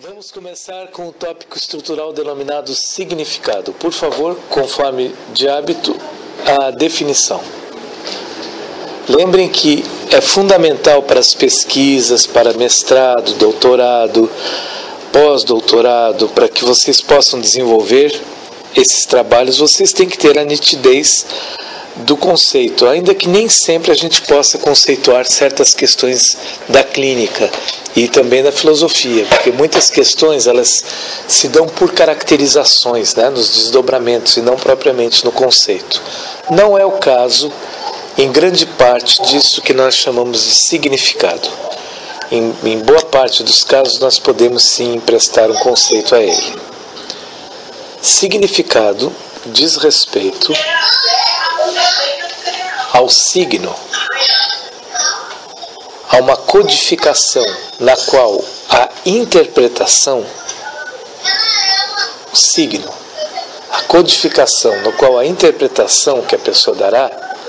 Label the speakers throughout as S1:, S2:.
S1: Vamos começar com o tópico estrutural denominado significado. Por favor, conforme de hábito, a definição. Lembrem que é fundamental para as pesquisas, para mestrado, doutorado, pós-doutorado, para que vocês possam desenvolver esses trabalhos, vocês têm que ter a nitidez do conceito, ainda que nem sempre a gente possa conceituar certas questões da clínica e também da filosofia, porque muitas questões elas se dão por caracterizações, nos desdobramentos e não propriamente no conceito. Não é o caso em grande parte disso que nós chamamos de significado. Em boa parte dos casos nós podemos sim emprestar um conceito a ele. Significado diz respeito ao signo, a uma codificação na qual a interpretação, o signo, a codificação no qual a interpretação que a pessoa dará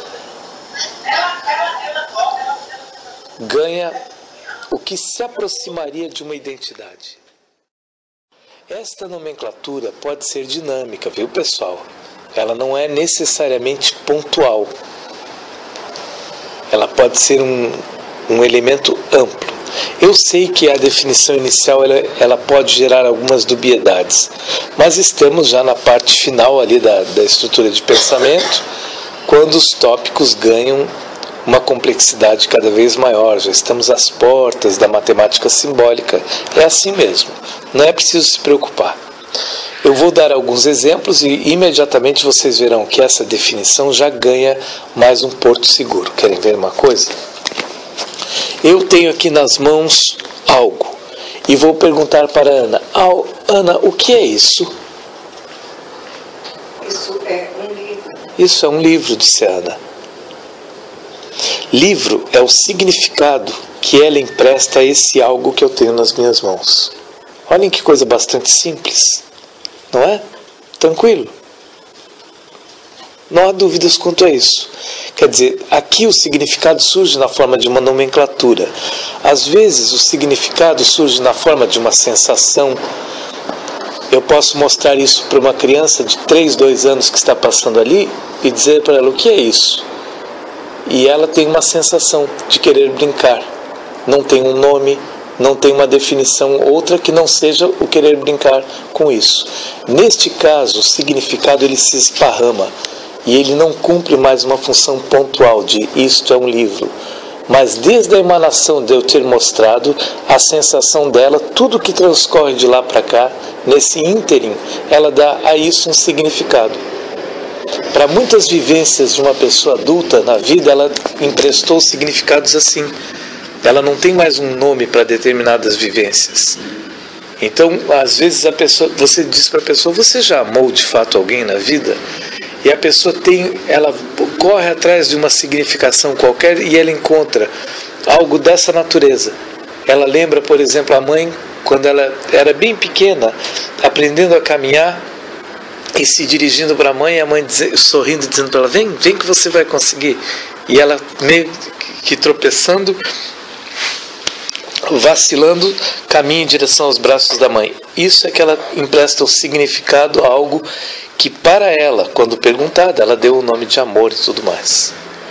S1: ganha o que se aproximaria de uma identidade. Esta nomenclatura pode ser dinâmica, viu, pessoal? Ela não é necessariamente pontual. Ela pode ser um elemento amplo. Eu sei que a definição inicial ela pode gerar algumas dubiedades, mas estamos já na parte final ali da estrutura de pensamento, quando os tópicos ganham uma complexidade cada vez maior. Já estamos às portas da matemática simbólica. É assim mesmo, não é preciso se preocupar. Eu vou dar alguns exemplos e imediatamente vocês verão que essa definição já ganha mais um porto seguro. Querem ver uma coisa? Eu tenho aqui nas mãos algo e vou perguntar para a Ana. Ana, o que é isso?
S2: Isso é um livro.
S1: Isso é um livro, disse a Ana. Livro é o significado que ela empresta a esse algo que eu tenho nas minhas mãos. Olhem que coisa bastante simples, não é? Tranquilo. Não há dúvidas quanto a isso. Quer dizer, aqui o significado surge na forma de uma nomenclatura. Às vezes o significado surge na forma de uma sensação. Eu posso mostrar isso para uma criança de 3, 2 anos que está passando ali e dizer para ela o que é isso. E ela tem uma sensação de querer brincar. Não tem um nome, não tem uma definição outra que não seja o querer brincar com isso. Neste caso, o significado ele se esparrama e ele não cumpre mais uma função pontual de isto é um livro. Mas desde a emanação de eu ter mostrado, a sensação dela, tudo que transcorre de lá para cá, nesse ínterim, ela dá a isso um significado. Para muitas vivências de uma pessoa adulta na vida, ela emprestou significados assim. Ela não tem mais um nome para determinadas vivências. Então, às vezes você diz para a pessoa, você já amou de fato alguém na vida? E a pessoa ela corre atrás de uma significação qualquer e ela encontra algo dessa natureza. Ela lembra, por exemplo, a mãe, quando ela era bem pequena, aprendendo a caminhar, e se dirigindo para a mãe sorrindo, dizendo para ela, vem que você vai conseguir. E ela meio que tropeçando, vacilando, caminha em direção aos braços da mãe. Isso é que ela empresta o significado a algo que para ela, quando perguntada, ela deu o nome de amor e tudo mais.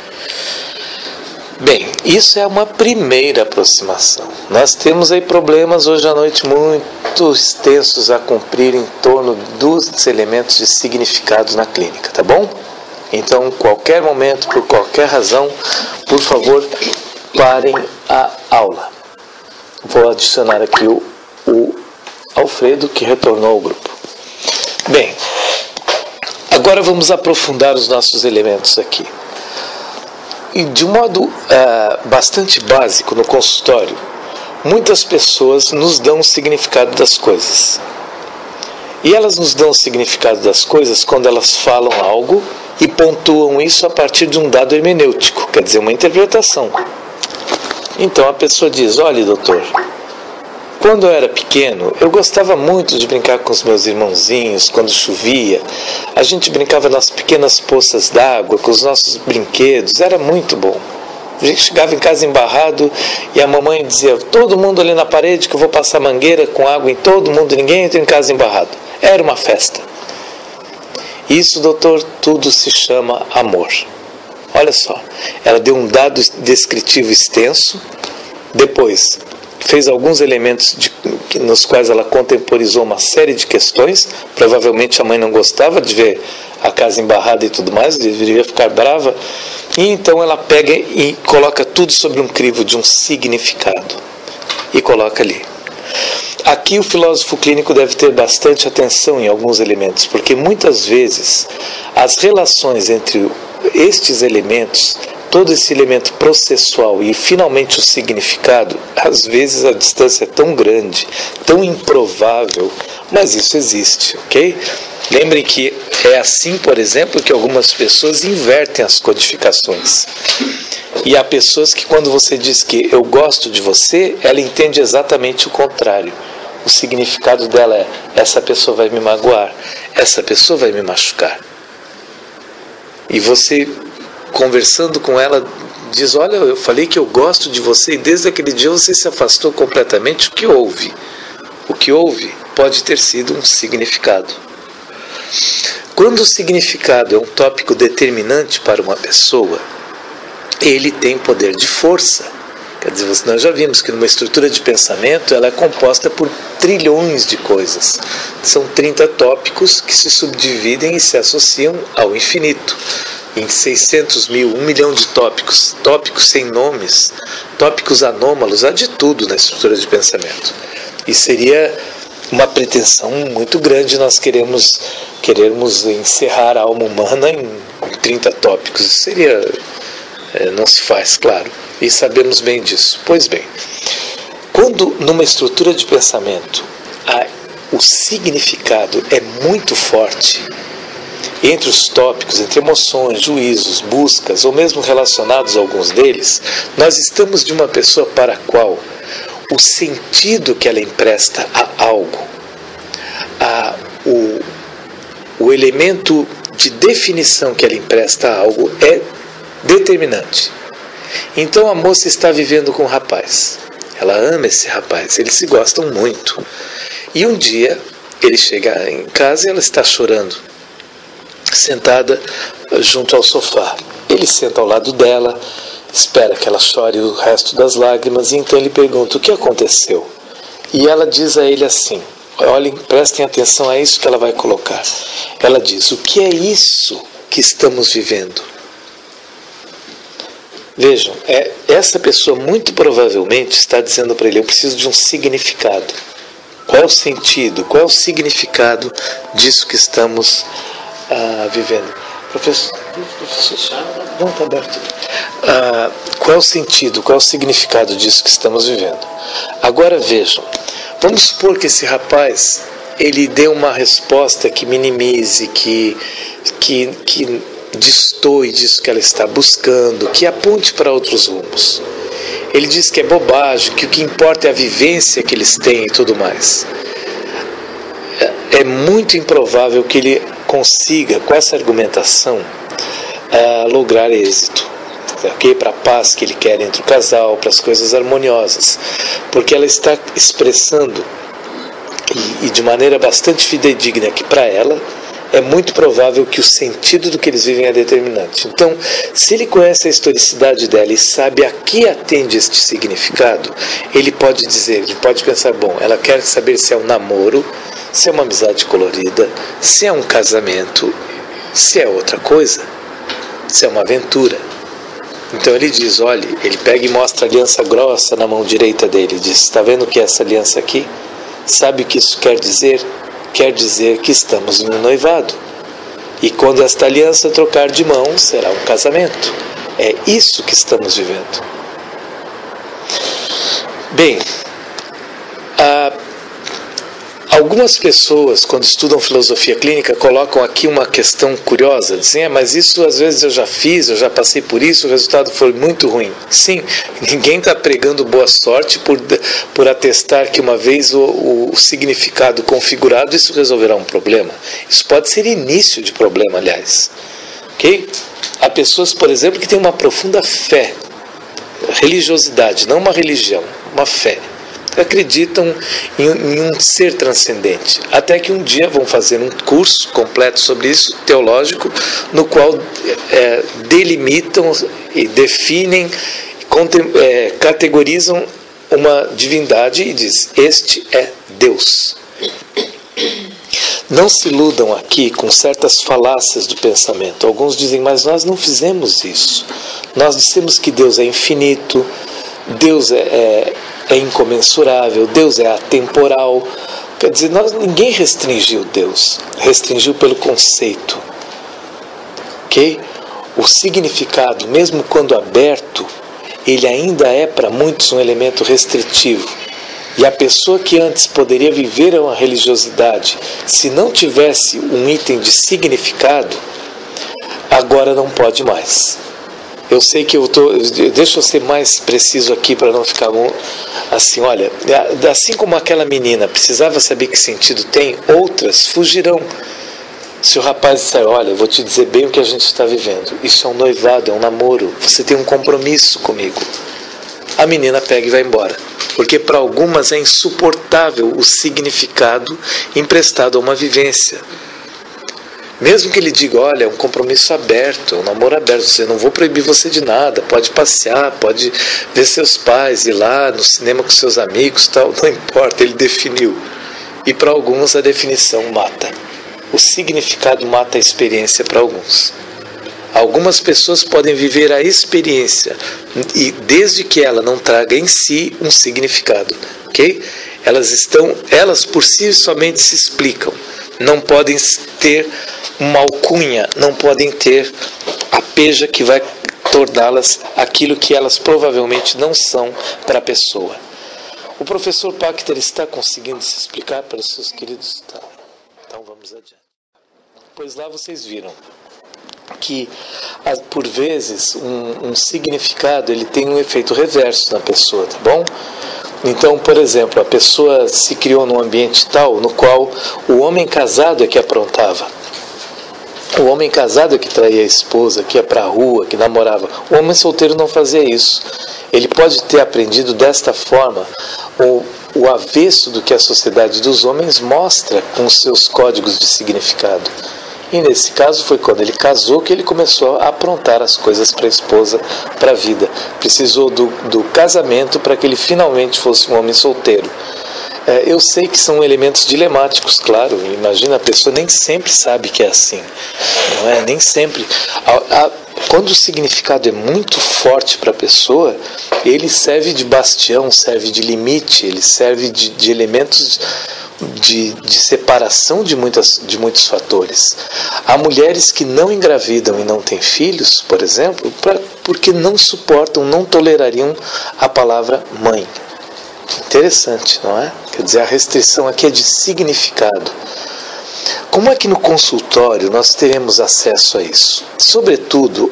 S1: Bem, isso é uma primeira aproximação. Nós temos aí problemas hoje à noite muito extensos a cumprir em torno dos elementos de significado na clínica, tá bom? Então, qualquer momento, por qualquer razão, por favor, parem a aula. Vou adicionar aqui o Alfredo, que retornou ao grupo. Bem, agora vamos aprofundar os nossos elementos aqui. E de um modo bastante básico no consultório, muitas pessoas nos dão o significado das coisas. E elas nos dão o significado das coisas quando elas falam algo e pontuam isso a partir de um dado hermenêutico, quer dizer, uma interpretação. Então a pessoa diz, olha doutor, quando eu era pequeno, eu gostava muito de brincar com os meus irmãozinhos, quando chovia. A gente brincava nas pequenas poças d'água, com os nossos brinquedos, era muito bom. chegava em casa embarrado e a mamãe dizia: todo mundo ali na parede que eu vou passar mangueira com água em todo mundo, ninguém entra em casa embarrado. Era uma festa. Isso, doutor, tudo se chama amor. Olha só, ela deu um dado descritivo extenso, depois fez alguns elementos nos quais ela contemporizou uma série de questões. Provavelmente a mãe não gostava de ver a casa embarrada e tudo mais, deveria ficar brava. E então ela pega e coloca tudo sobre um crivo de um significado e coloca ali. Aqui o filósofo clínico deve ter bastante atenção em alguns elementos, porque muitas vezes as relações entre estes elementos, todo esse elemento processual e finalmente o significado, às vezes a distância é tão grande, tão improvável, mas isso existe, ok? Lembrem que é assim, por exemplo, que algumas pessoas invertem as codificações. E há pessoas que, quando você diz que eu gosto de você, ela entende exatamente o contrário. O significado dela é: essa pessoa vai me magoar, essa pessoa vai me machucar. E você, conversando com ela, diz: olha, eu falei que eu gosto de você e desde aquele dia você se afastou completamente. O que houve? O que houve pode ter sido um significado. Quando o significado é um tópico determinante para uma pessoa, ele tem poder de força. Quer dizer, nós já vimos que numa estrutura de pensamento ela é composta por trilhões de coisas. São 30 tópicos que se subdividem e se associam ao infinito. Em 600 mil, 1 milhão de tópicos, tópicos sem nomes, tópicos anômalos, há de tudo na estrutura de pensamento. E seria uma pretensão muito grande nós querermos encerrar a alma humana em 30 tópicos. Isso seria... não se faz, claro, e sabemos bem disso. Pois bem, quando numa estrutura de pensamento o significado é muito forte, entre os tópicos, entre emoções, juízos, buscas, ou mesmo relacionados a alguns deles, nós estamos de uma pessoa para a qual o sentido que ela empresta a algo, o elemento de definição que ela empresta a algo é determinante. Então a moça está vivendo com um rapaz, ela ama esse rapaz, eles se gostam muito, e um dia ele chega em casa e ela está chorando, sentada junto ao sofá. Ele senta ao lado dela, espera que ela chore o resto das lágrimas, e então ele pergunta: o que aconteceu? E ela diz a ele assim, olhem, prestem atenção a isso que ela vai colocar. Ela diz: o que é isso que estamos vivendo? Vejam, essa pessoa muito provavelmente está dizendo para ele: eu preciso de um significado. Qual é o sentido, qual é o significado disso que estamos vivendo? Professor, não está aberto. Qual é o sentido, qual é o significado disso que estamos vivendo? Agora vejam, vamos supor que esse rapaz ele dê uma resposta que minimize, que destoe disso que ela está buscando, que aponte para outros rumos. Ele diz que é bobagem, que o que importa é a vivência que eles têm e tudo mais. É muito improvável que ele consiga, com essa argumentação, lograr êxito, okay? Para a paz que ele quer entre o casal, para as coisas harmoniosas, porque ela está expressando, e de maneira bastante fidedigna, que para ela é muito provável que o sentido do que eles vivem é determinante. Então, se ele conhece a historicidade dela e sabe a que atende este significado, ele pode dizer, ele pode pensar: bom, ela quer saber se é um namoro, se é uma amizade colorida, se é um casamento, se é outra coisa, se é uma aventura. Então ele diz: olha, ele pega e mostra a aliança grossa na mão direita dele, diz: está vendo o que é essa aliança aqui? Sabe o que isso quer dizer? Quer dizer que estamos no noivado. E quando esta aliança trocar de mão, será um casamento. É isso que estamos vivendo. Bem, algumas pessoas, quando estudam filosofia clínica, colocam aqui uma questão curiosa, dizem: mas isso às vezes eu já fiz, eu já passei por isso, o resultado foi muito ruim. Sim, ninguém está pregando boa sorte por atestar que uma vez o significado configurado, isso resolverá um problema. Isso pode ser início de problema, aliás. Ok? Há pessoas, por exemplo, que têm uma profunda fé religiosidade, não uma religião, uma fé. Acreditam em um ser transcendente. Até que um dia vão fazer um curso completo sobre isso, teológico, no qual delimitam e definem, categorizam uma divindade e diz: este é Deus. Não se iludam aqui com certas falácias do pensamento. Alguns dizem: mas nós não fizemos isso. Nós dissemos que Deus é infinito, Deus é incomensurável, Deus é atemporal. Quer dizer, ninguém restringiu Deus, restringiu pelo conceito. Ok? O significado, mesmo quando aberto, ele ainda é para muitos um elemento restritivo. E a pessoa que antes poderia viver uma religiosidade, se não tivesse um item de significado, agora não pode mais. Eu sei que deixa eu ser mais preciso aqui para não ficar assim, olha, assim como aquela menina precisava saber que sentido tem, outras fugirão. Se o rapaz disser: olha, eu vou te dizer bem o que a gente está vivendo, isso é um noivado, é um namoro, você tem um compromisso comigo, a menina pega e vai embora, porque para algumas é insuportável o significado emprestado a uma vivência. Mesmo que ele diga: olha, é um compromisso aberto, é um namoro aberto, eu não vou proibir você de nada, pode passear, pode ver seus pais, ir lá no cinema com seus amigos, tal, não importa, ele definiu. E para alguns a definição mata. O significado mata a experiência para alguns. Algumas pessoas podem viver a experiência, e desde que ela não traga em si um significado, ok? Elas por si somente se explicam. Não podem ter uma alcunha, não podem ter a peja que vai torná-las aquilo que elas provavelmente não são para a pessoa. O professor Pachter está conseguindo se explicar para os seus queridos? Tá. Então vamos adiante. Pois lá vocês viram que, por vezes, um significado ele tem um efeito reverso na pessoa, tá bom? Então, por exemplo, a pessoa se criou num ambiente tal no qual o homem casado é que aprontava. O homem casado é que traía a esposa, que ia para a rua, que namorava. O homem solteiro não fazia isso. Ele pode ter aprendido desta forma o avesso do que a sociedade dos homens mostra com os seus códigos de significado. E nesse caso foi quando ele casou que ele começou a aprontar as coisas para a esposa, para a vida. Precisou do casamento para que ele finalmente fosse um homem solteiro. Eu sei que são elementos dilemáticos, claro. Imagina, a pessoa nem sempre sabe que é assim. Não é? Nem sempre. Quando o significado é muito forte para a pessoa, ele serve de bastião, serve de limite, ele serve de elementos de separação de muitos fatores. Há mulheres que não engravidam e não têm filhos, por exemplo, porque não suportam, não tolerariam a palavra mãe. Interessante, não é? Quer dizer, a restrição aqui é de significado. Como é que no consultório nós teremos acesso a isso? Sobretudo,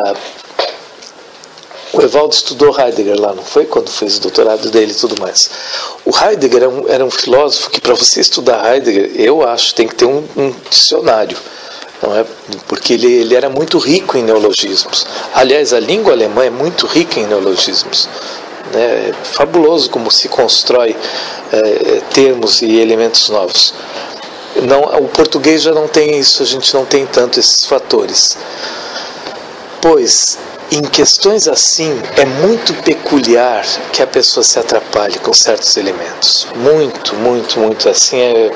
S1: o Evaldo estudou Heidegger lá, não foi? Quando fez o doutorado dele e tudo mais. O Heidegger era um filósofo que, para você estudar Heidegger, eu acho, tem que ter um dicionário. Não é? Porque ele era muito rico em neologismos. Aliás, a língua alemã é muito rica em neologismos. É fabuloso como se constrói termos e elementos novos. O português já não tem isso, a gente não tem tanto esses fatores. Pois, em questões assim, é muito peculiar que a pessoa se atrapalhe com certos elementos. Muito, muito, muito assim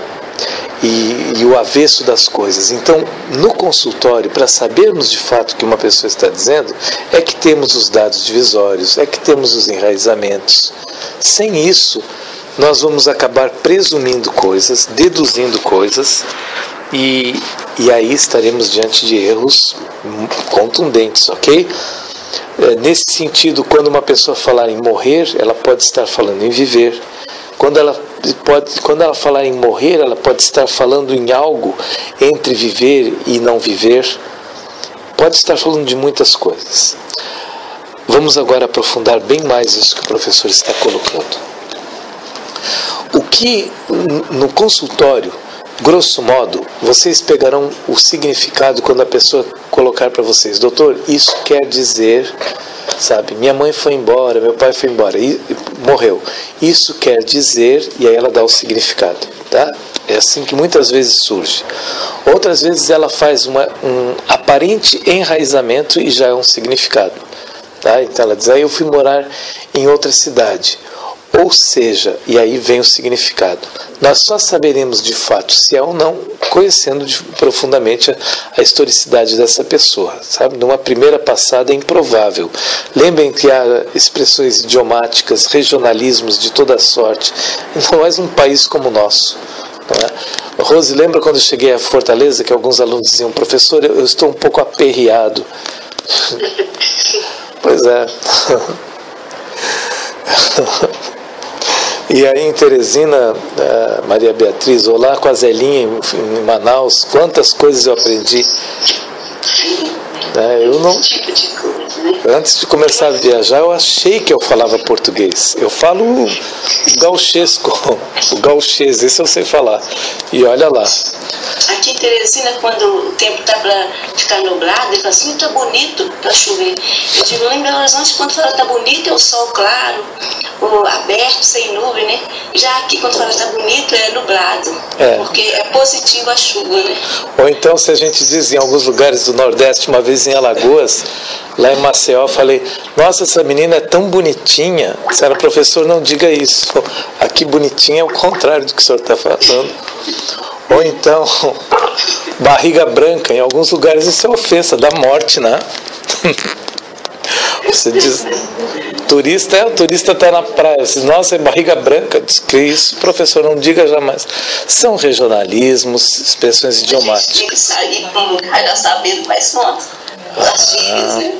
S1: e o avesso das coisas. Então, no consultório, para sabermos de fato o que uma pessoa está dizendo, é que temos os dados divisórios, é que temos os enraizamentos. Sem isso, nós vamos acabar presumindo coisas, deduzindo coisas, e aí estaremos diante de erros contundentes, ok? Nesse sentido, quando uma pessoa falar em morrer, ela pode estar falando em viver. Quando ela falar em morrer, ela pode estar falando em algo entre viver e não viver. Pode estar falando de muitas coisas. Vamos agora aprofundar bem mais isso que o professor está colocando. O que no consultório, grosso modo, vocês pegarão o significado quando a pessoa colocar para vocês: doutor, isso quer dizer sabe? Minha mãe foi embora, meu pai foi embora e morreu. Isso quer dizer, e aí ela dá o significado, tá? É assim que muitas vezes surge. Outras vezes ela faz um aparente enraizamento e já é um significado, tá? Então ela diz, aí eu fui morar em outra cidade. Ou seja, e aí vem o significado. Nós só saberemos de fato se é ou não, conhecendo profundamente a historicidade dessa pessoa, sabe? Numa primeira passada é improvável. Lembrem que há expressões idiomáticas, regionalismos de toda sorte, não mais um país como o nosso. Não é? Rose, lembra quando eu cheguei a Fortaleza que alguns alunos diziam, professor, eu estou um pouco aperreado. Pois é. E aí em Teresina, Maria Beatriz, olá com a Zelinha em Manaus, quantas coisas eu aprendi. Eu não, antes de começar a viajar, eu achei que eu falava português. Eu falo gauchesco, o gauchês, esse eu sei falar. E olha lá.
S2: Aqui em Teresina, quando o tempo está para ficar nublado, ele fala assim, está bonito para chover. Eu digo, lá em Belo Horizonte, quando fala está bonito, é o sol claro, o aberto, sem nuvem, né? Já aqui, quando fala está bonito, é nublado, porque é positivo a chuva, né?
S1: Ou então, se a gente diz em alguns lugares do Nordeste, uma vez em Alagoas, lá em Maceió, eu falei, nossa, essa menina é tão bonitinha. Disseram, professor, não diga isso. Aqui bonitinha é o contrário do que o senhor está falando. Ou então, barriga branca, em alguns lugares isso é ofensa, dá morte, né? Você diz, o turista está na praia, você diz, nossa, é barriga branca, diz que isso, professor, não diga jamais. São regionalismos, expressões idiomáticas.
S2: Tem que sair para um lugar já sabendo quais são as gírias, né?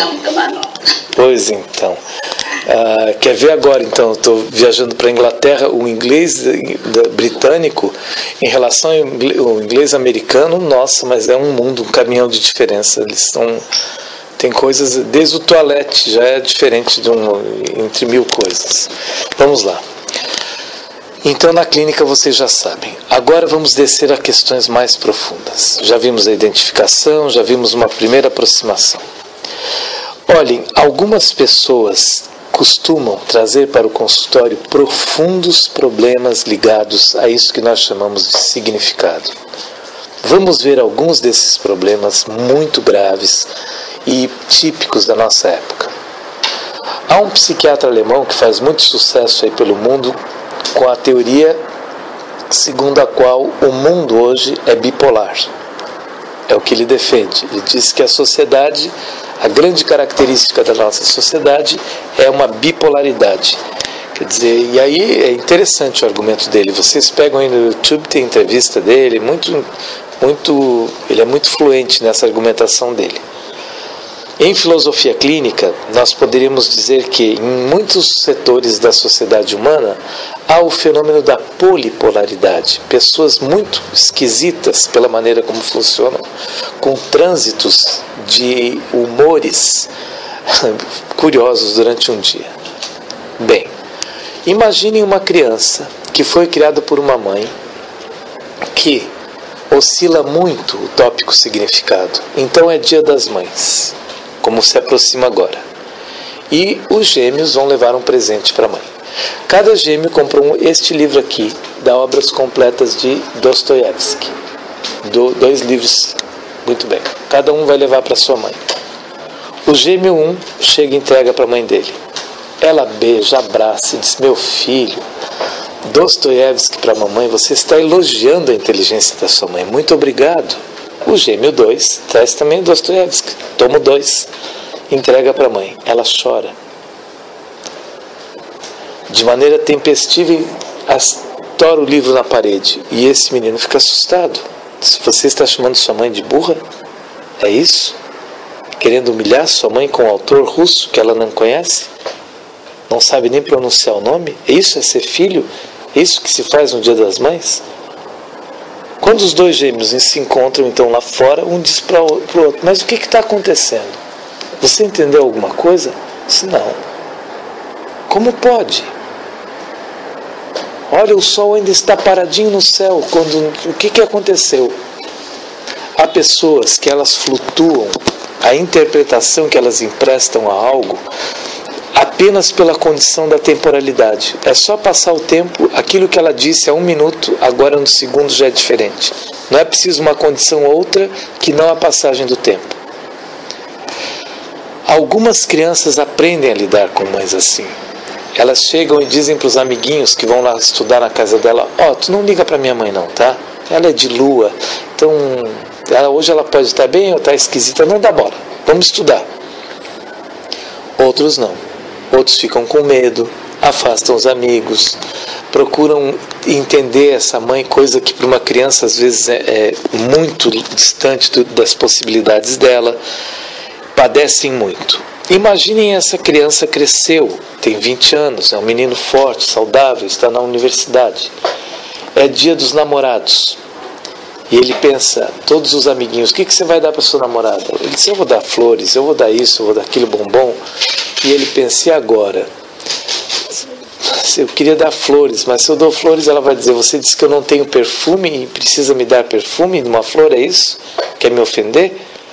S1: Pois então. Quer ver agora, então, eu estou viajando para a Inglaterra, o inglês britânico, em relação ao inglês americano, nossa, mas é um mundo, um caminhão de diferença. Eles tem coisas, desde o toalete já é diferente entre mil coisas. Vamos lá. Então, na clínica vocês já sabem. Agora vamos descer a questões mais profundas. Já vimos a identificação, já vimos uma primeira aproximação. Olhem, algumas pessoas costumam trazer para o consultório profundos problemas ligados a isso que nós chamamos de significado. Vamos ver alguns desses problemas muito graves e típicos da nossa época. Há um psiquiatra alemão que faz muito sucesso aí pelo mundo com a teoria segundo a qual o mundo hoje é bipolar. É o que ele defende. Ele diz que a sociedade, a grande característica da nossa sociedade é uma bipolaridade. Quer dizer, e aí é interessante o argumento dele. Vocês pegam aí no YouTube, tem entrevista dele, ele é muito fluente nessa argumentação dele. Em filosofia clínica, nós poderíamos dizer que em muitos setores da sociedade humana há o fenômeno da polipolaridade. Pessoas muito esquisitas pela maneira como funcionam, com trânsitos de humores curiosos durante um dia. Bem, imaginem uma criança que foi criada por uma mãe que oscila muito o tópico significado. Então é Dia das Mães, como se aproxima agora. E os gêmeos vão levar um presente para a mãe. Cada gêmeo comprou este livro aqui, da Obras Completas de Dostoiévski. 2 livros, muito bem. Cada um vai levar para sua mãe. O gêmeo 1 chega e entrega para a mãe dele. Ela beija, abraça e diz, meu filho, Dostoiévski para a mamãe, você está elogiando a inteligência da sua mãe. Muito obrigado. O gêmeo 2 traz também Dostoiévski. Toma 2. Entrega para a mãe. Ela chora. De maneira tempestiva, estoura o livro na parede. E esse menino fica assustado. Se você está chamando sua mãe de burra, é isso? Querendo humilhar sua mãe com um autor russo que ela não conhece? Não sabe nem pronunciar o nome? É isso? É ser filho? É isso que se faz no Dia das Mães? Quando os 2 gêmeos se encontram então lá fora, um diz para o outro, mas o que está acontecendo? Você entendeu alguma coisa? Disse, não. Como pode? Olha, o sol ainda está paradinho no céu. O que aconteceu? Há pessoas que elas flutuam a interpretação que elas emprestam a algo apenas pela condição da temporalidade. É só passar o tempo, aquilo que ela disse há 1 minuto, agora no segundo já é diferente. Não é preciso uma condição outra que não a passagem do tempo. Algumas crianças aprendem a lidar com mães assim. Elas chegam e dizem para os amiguinhos que vão lá estudar na casa dela: tu não liga para minha mãe não, tá? Ela é de lua, então hoje ela pode estar bem ou estar esquisita, não dá bola, vamos estudar. Outros não. Outros ficam com medo, afastam os amigos, procuram entender essa mãe, coisa que para uma criança às vezes é muito distante das possibilidades dela, padecem muito. Imaginem, essa criança cresceu, tem 20 anos, é um menino forte, saudável, está na universidade. É dia dos namorados. E ele pensa, todos os amiguinhos: o que você vai dar para sua namorada? Ele diz: eu vou dar flores, eu vou dar isso, eu vou dar aquilo, bombom. E ele pensa: e agora? Eu queria dar flores, mas se eu dou flores, ela vai dizer: você disse que eu não tenho perfume e precisa me dar perfume numa flor, é isso? Quer me ofender?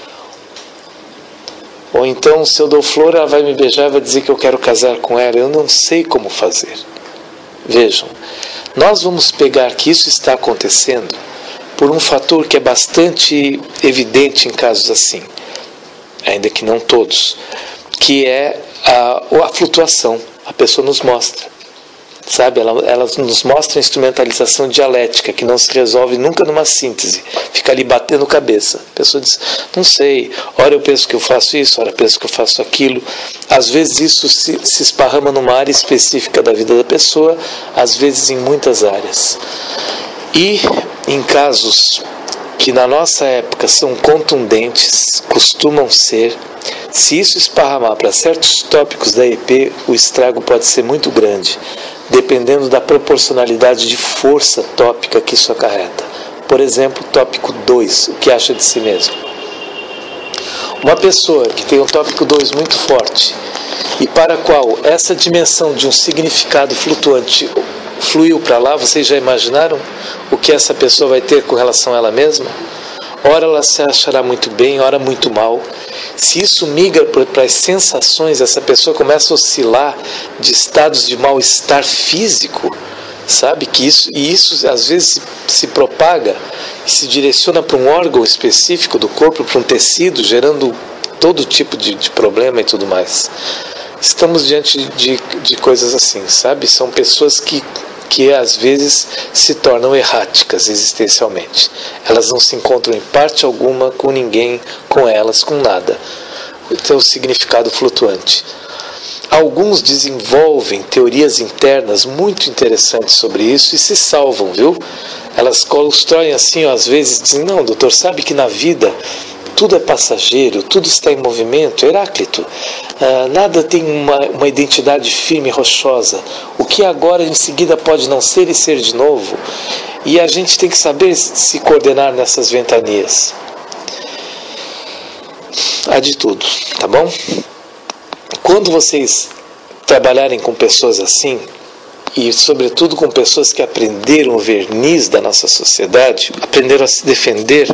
S1: Ou então, se eu dou flor, ela vai me beijar e vai dizer que eu quero casar com ela. Eu não sei como fazer. Vejam, nós vamos pegar que isso está acontecendo por um fator que é bastante evidente em casos assim, ainda que não todos, que é a flutuação. A pessoa nos mostra, sabe? Ela nos mostra a instrumentalização dialética, que não se resolve nunca numa síntese, fica ali batendo cabeça. A pessoa diz: não sei, ora eu penso que eu faço isso, ora eu penso que eu faço aquilo. Às vezes isso se esparrama numa área específica da vida da pessoa, às vezes em muitas áreas. E em casos que na nossa época são contundentes, costumam ser, se isso esparramar para certos tópicos da EP, o estrago pode ser muito grande, dependendo da proporcionalidade de força tópica que isso acarreta. Por exemplo, tópico 2, o que acha de si mesmo. Uma pessoa que tem um tópico 2 muito forte e para a qual essa dimensão de um significado flutuante fluiu para lá, vocês já imaginaram o que essa pessoa vai ter com relação a ela mesma? Ora ela se achará muito bem, ora muito mal. Se isso migra para as sensações, essa pessoa começa a oscilar de estados de mal-estar físico, sabe? Isso às vezes se propaga e se direciona para um órgão específico do corpo, para um tecido, gerando todo tipo de problema e tudo mais. Estamos diante de coisas assim, sabe? São pessoas que às vezes se tornam erráticas existencialmente. Elas não se encontram em parte alguma com ninguém, com elas, com nada. Tem um significado flutuante. Alguns desenvolvem teorias internas muito interessantes sobre isso e se salvam, viu? Elas constroem assim, às vezes dizem: não, doutor, sabe que na vida tudo é passageiro, tudo está em movimento. Heráclito, nada tem uma identidade firme e rochosa. O que agora em seguida pode não ser e ser de novo. E a gente tem que saber se coordenar nessas ventanias. Há de tudo, tá bom? Quando vocês trabalharem com pessoas assim, e sobretudo com pessoas que aprenderam o verniz da nossa sociedade, aprenderam a se defender,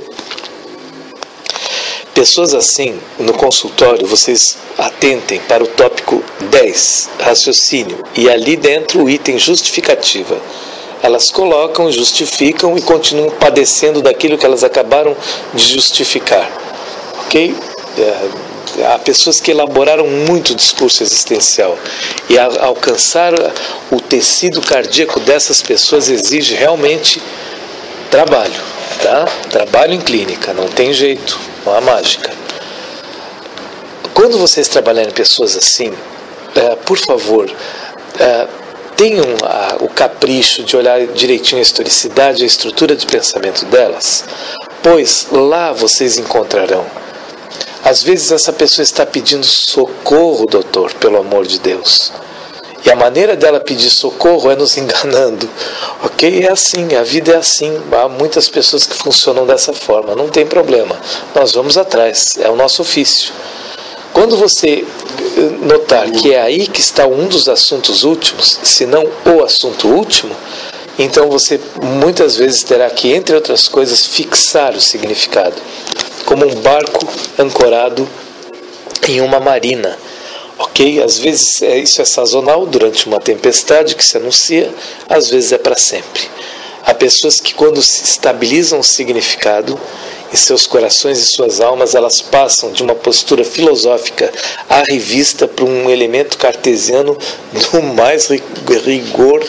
S1: pessoas assim, no consultório, vocês atentem para o tópico 10, raciocínio, e ali dentro o item justificativa. Elas colocam, justificam e continuam padecendo daquilo que elas acabaram de justificar. Ok? Há pessoas que elaboraram muito discurso existencial e alcançar o tecido cardíaco dessas pessoas exige realmente trabalho, tá? Trabalho em clínica, não tem jeito, não há mágica. Quando vocês trabalharem pessoas assim, por favor, tenham o capricho de olhar direitinho a historicidade, a estrutura de pensamento delas, pois lá vocês encontrarão. Às vezes essa pessoa está pedindo socorro, doutor, pelo amor de Deus. E a maneira dela pedir socorro é nos enganando. Ok? É assim, a vida é assim. Há muitas pessoas que funcionam dessa forma, não tem problema. Nós vamos atrás, é o nosso ofício. Quando você notar que é aí que está um dos assuntos últimos, se não o assunto último, então você muitas vezes terá que, entre outras coisas, fixar o significado. como um barco ancorado em uma marina. Ok? Às vezes isso é sazonal, durante uma tempestade que se anuncia, às vezes é para sempre. Há pessoas que, quando se estabilizam o significado em seus corações e suas almas, elas passam de uma postura filosófica à revista para um elemento cartesiano do mais rigor,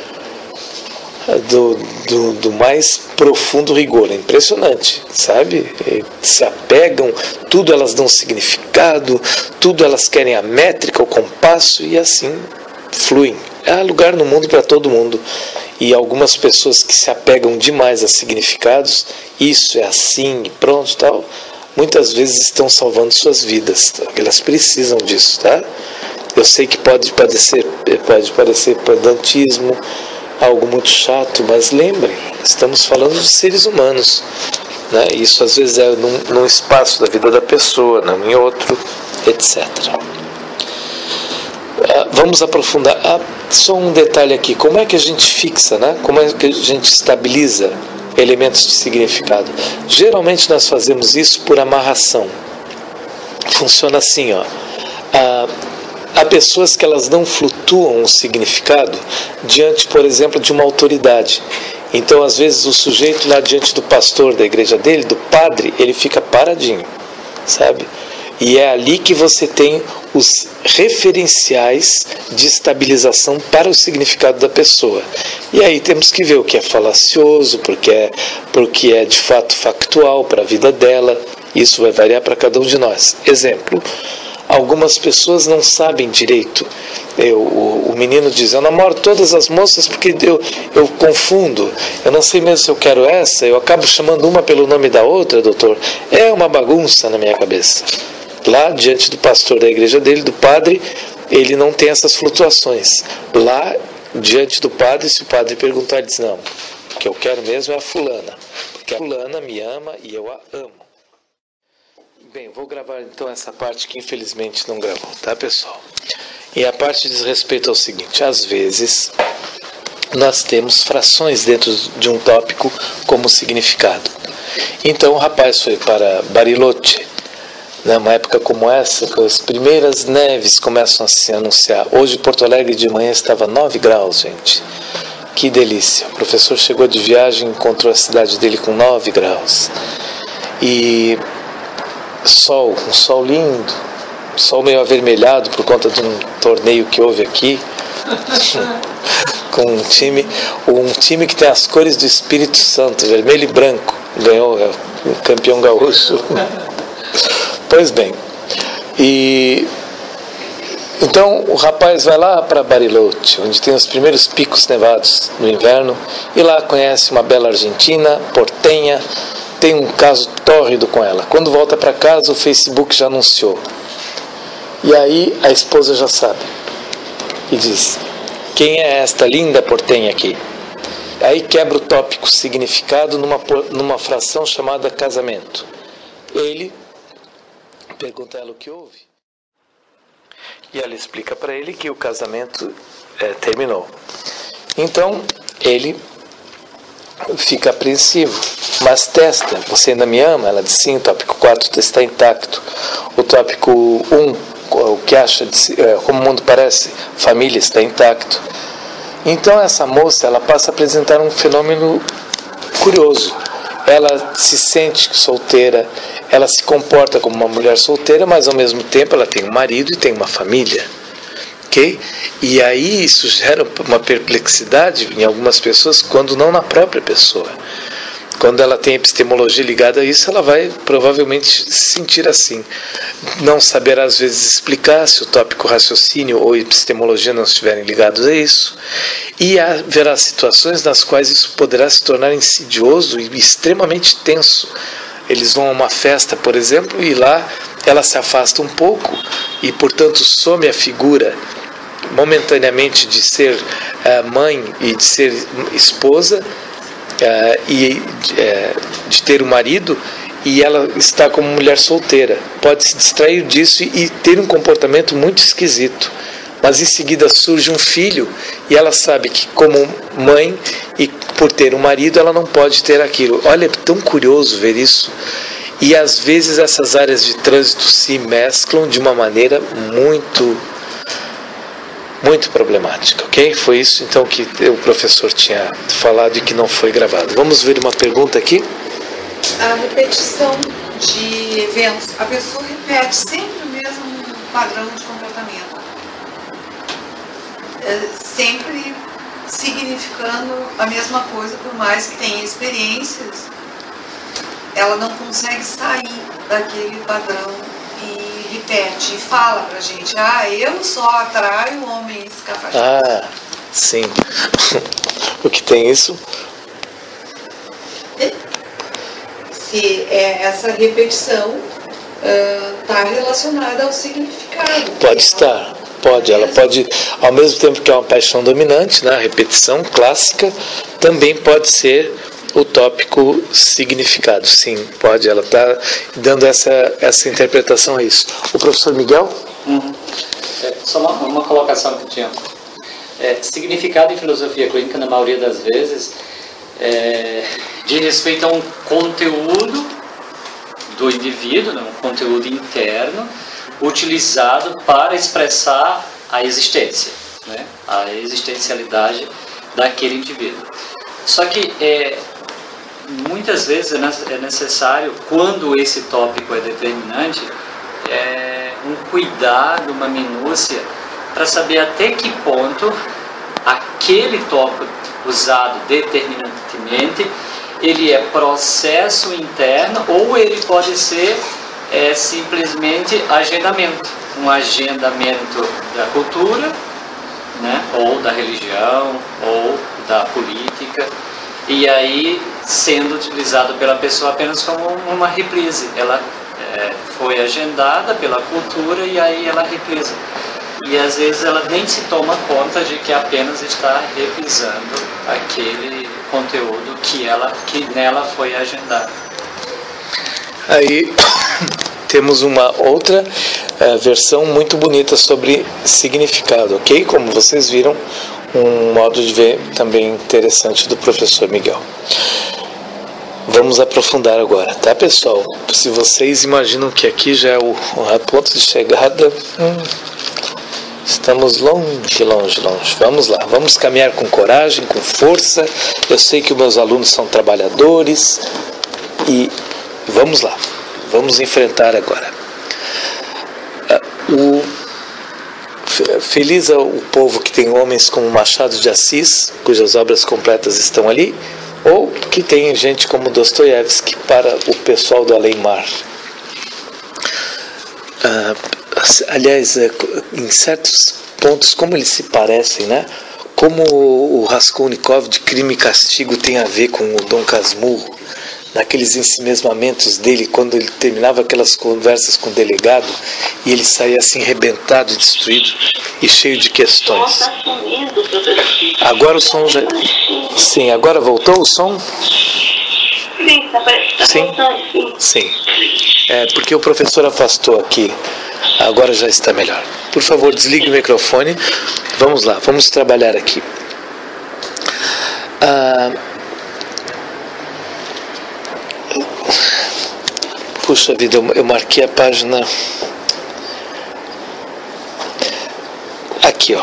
S1: do mais profundo rigor. É impressionante, sabe? Se apegam, tudo elas dão significado, tudo elas querem a métrica, o compasso, e assim fluem. Há lugar no mundo para todo mundo. E algumas pessoas que se apegam demais a significados, isso é assim e pronto, tal, muitas vezes estão salvando suas vidas. Elas precisam disso, tá? Eu sei que pode parecer pedantismo, algo muito chato, mas lembrem, estamos falando de seres humanos, né? Isso às vezes é num espaço da vida da pessoa, não em outro, etc. Vamos aprofundar. Só um detalhe aqui: como é que a gente fixa, né? Como é que a gente estabiliza elementos de significado? Geralmente nós fazemos isso por amarração. Funciona assim, ó. Há pessoas que elas não flutuam o significado diante, por exemplo, de uma autoridade. Então, às vezes, o sujeito lá diante do pastor da igreja dele, do padre, ele fica paradinho, sabe? E é ali que você tem os referenciais de estabilização para o significado da pessoa. E aí temos que ver o que é falacioso, porque é de fato factual para a vida dela. Isso vai variar para cada um de nós. Exemplo: algumas pessoas não sabem direito. O menino diz: eu namoro todas as moças porque eu confundo. Eu não sei mesmo se eu quero essa, eu acabo chamando uma pelo nome da outra, doutor. É uma bagunça na minha cabeça. Lá, diante do pastor da igreja dele, do padre, ele não tem essas flutuações. Lá, diante do padre, se o padre perguntar, ele diz: não, o que eu quero mesmo é a fulana, porque a fulana me ama e eu a amo. Bem, vou gravar então essa parte que infelizmente não gravou, tá, pessoal? E a parte diz respeito ao seguinte: às vezes nós temos frações dentro de um tópico como significado. Então o rapaz foi para Bariloche, numa época como essa, que as primeiras neves começam a se anunciar. Hoje Porto Alegre de manhã estava 9 graus, gente. Que delícia. O professor chegou de viagem e encontrou a cidade dele com 9 graus. E um sol lindo, sol meio avermelhado por conta de um torneio que houve aqui, com um time que tem as cores do Espírito Santo, vermelho e branco, ganhou o campeão gaúcho. Pois bem, então o rapaz vai lá para Bariloche, onde tem os primeiros picos nevados no inverno, e lá conhece uma bela argentina, portenha, tem um caso tórrido com ela. Quando volta para casa, o Facebook já anunciou. E aí a esposa já sabe. E diz: quem é esta linda portenha aqui? Aí quebra o tópico significado numa fração chamada casamento. Ele pergunta a ela o que houve. E ela explica para ele que o casamento terminou. Então ele fica apreensivo, mas testa: você ainda me ama? Ela diz sim. O tópico 4 está intacto. O tópico 1, o que acha de como o mundo parece, família, está intacto. Então essa moça, ela passa a apresentar um fenômeno curioso. Ela se sente solteira, ela se comporta como uma mulher solteira, mas ao mesmo tempo ela tem um marido e tem uma família. Okay? E aí isso gera uma perplexidade em algumas pessoas, quando não na própria pessoa. Quando ela tem epistemologia ligada a isso, ela vai provavelmente se sentir assim. Não saber às vezes explicar, se o tópico raciocínio ou epistemologia não estiverem ligados a isso. E haverá situações nas quais isso poderá se tornar insidioso e extremamente tenso. Eles vão a uma festa, por exemplo, e lá ela se afasta um pouco e, portanto, some a figura momentaneamente de ser mãe e de ser esposa e de ter um marido, e ela está como mulher solteira. Pode se distrair disso e ter um comportamento muito esquisito. Mas em seguida surge um filho e ela sabe que, como mãe e por ter um marido, ela não pode ter aquilo. Olha, é tão curioso ver isso. e às vezes essas áreas de trânsito se mesclam de uma maneira muito problemática, ok? Foi isso então que o professor tinha falado e que não foi gravado. Vamos ver uma pergunta aqui.
S3: A repetição de eventos, a pessoa repete sempre o mesmo padrão de comportamento, sempre significando a mesma coisa, por mais que tenha experiências, ela não consegue sair daquele padrão e repete, e fala pra gente, eu só atraio homens cafajestes.
S1: Sim. O que tem isso?
S3: Se essa repetição está relacionada ao significado.
S1: Pode estar. Ela pode, ao mesmo tempo que é uma paixão dominante, né, a repetição clássica, também pode ser o tópico significado. Sim, pode, ela está dando essa interpretação a isso. O professor Miguel?
S4: Só uma colocação que eu tinha. Significado em filosofia clínica, na maioria das vezes, diz respeito a um conteúdo do indivíduo, né, um conteúdo interno, utilizado para expressar a existência, né, a existencialidade daquele indivíduo. Só que muitas vezes é necessário, quando esse tópico é determinante, um cuidado, uma minúcia, para saber até que ponto aquele tópico usado determinantemente, ele é processo interno ou ele pode ser simplesmente agendamento, um agendamento da cultura, né, ou da religião, ou da política, e aí sendo utilizado pela pessoa apenas como uma reprise. Ela foi agendada pela cultura e aí ela reprisa. E às vezes ela nem se toma conta de que apenas está reprisando aquele conteúdo que nela foi agendado.
S1: Aí temos uma outra versão muito bonita sobre significado, ok? Como vocês viram, um modo de ver também interessante do professor Miguel. Vamos aprofundar agora, tá, pessoal? Se vocês imaginam que aqui já é o ponto de chegada, estamos longe. Vamos lá, vamos caminhar com coragem, com força. Eu sei que os meus alunos são trabalhadores e vamos lá, vamos enfrentar agora. Feliz é o povo que tem homens como Machado de Assis, cujas obras completas estão ali, ou que tem gente como Dostoiévski para o pessoal do além-mar. Aliás, em certos pontos, como eles se parecem, né? Como o Raskolnikov de Crime e Castigo tem a ver com o Dom Casmurro, naqueles ensimesmamentos dele, quando ele terminava aquelas conversas com o delegado e ele saía assim rebentado, destruído e cheio de questões. Agora o som já... Sim, agora voltou o som?
S2: Sim,
S1: sim?
S2: Voltando,
S1: sim. Porque o professor afastou aqui. Agora já está melhor. Por favor, desligue o microfone. Vamos lá, vamos trabalhar aqui. Puxa vida, eu marquei a página aqui, ó.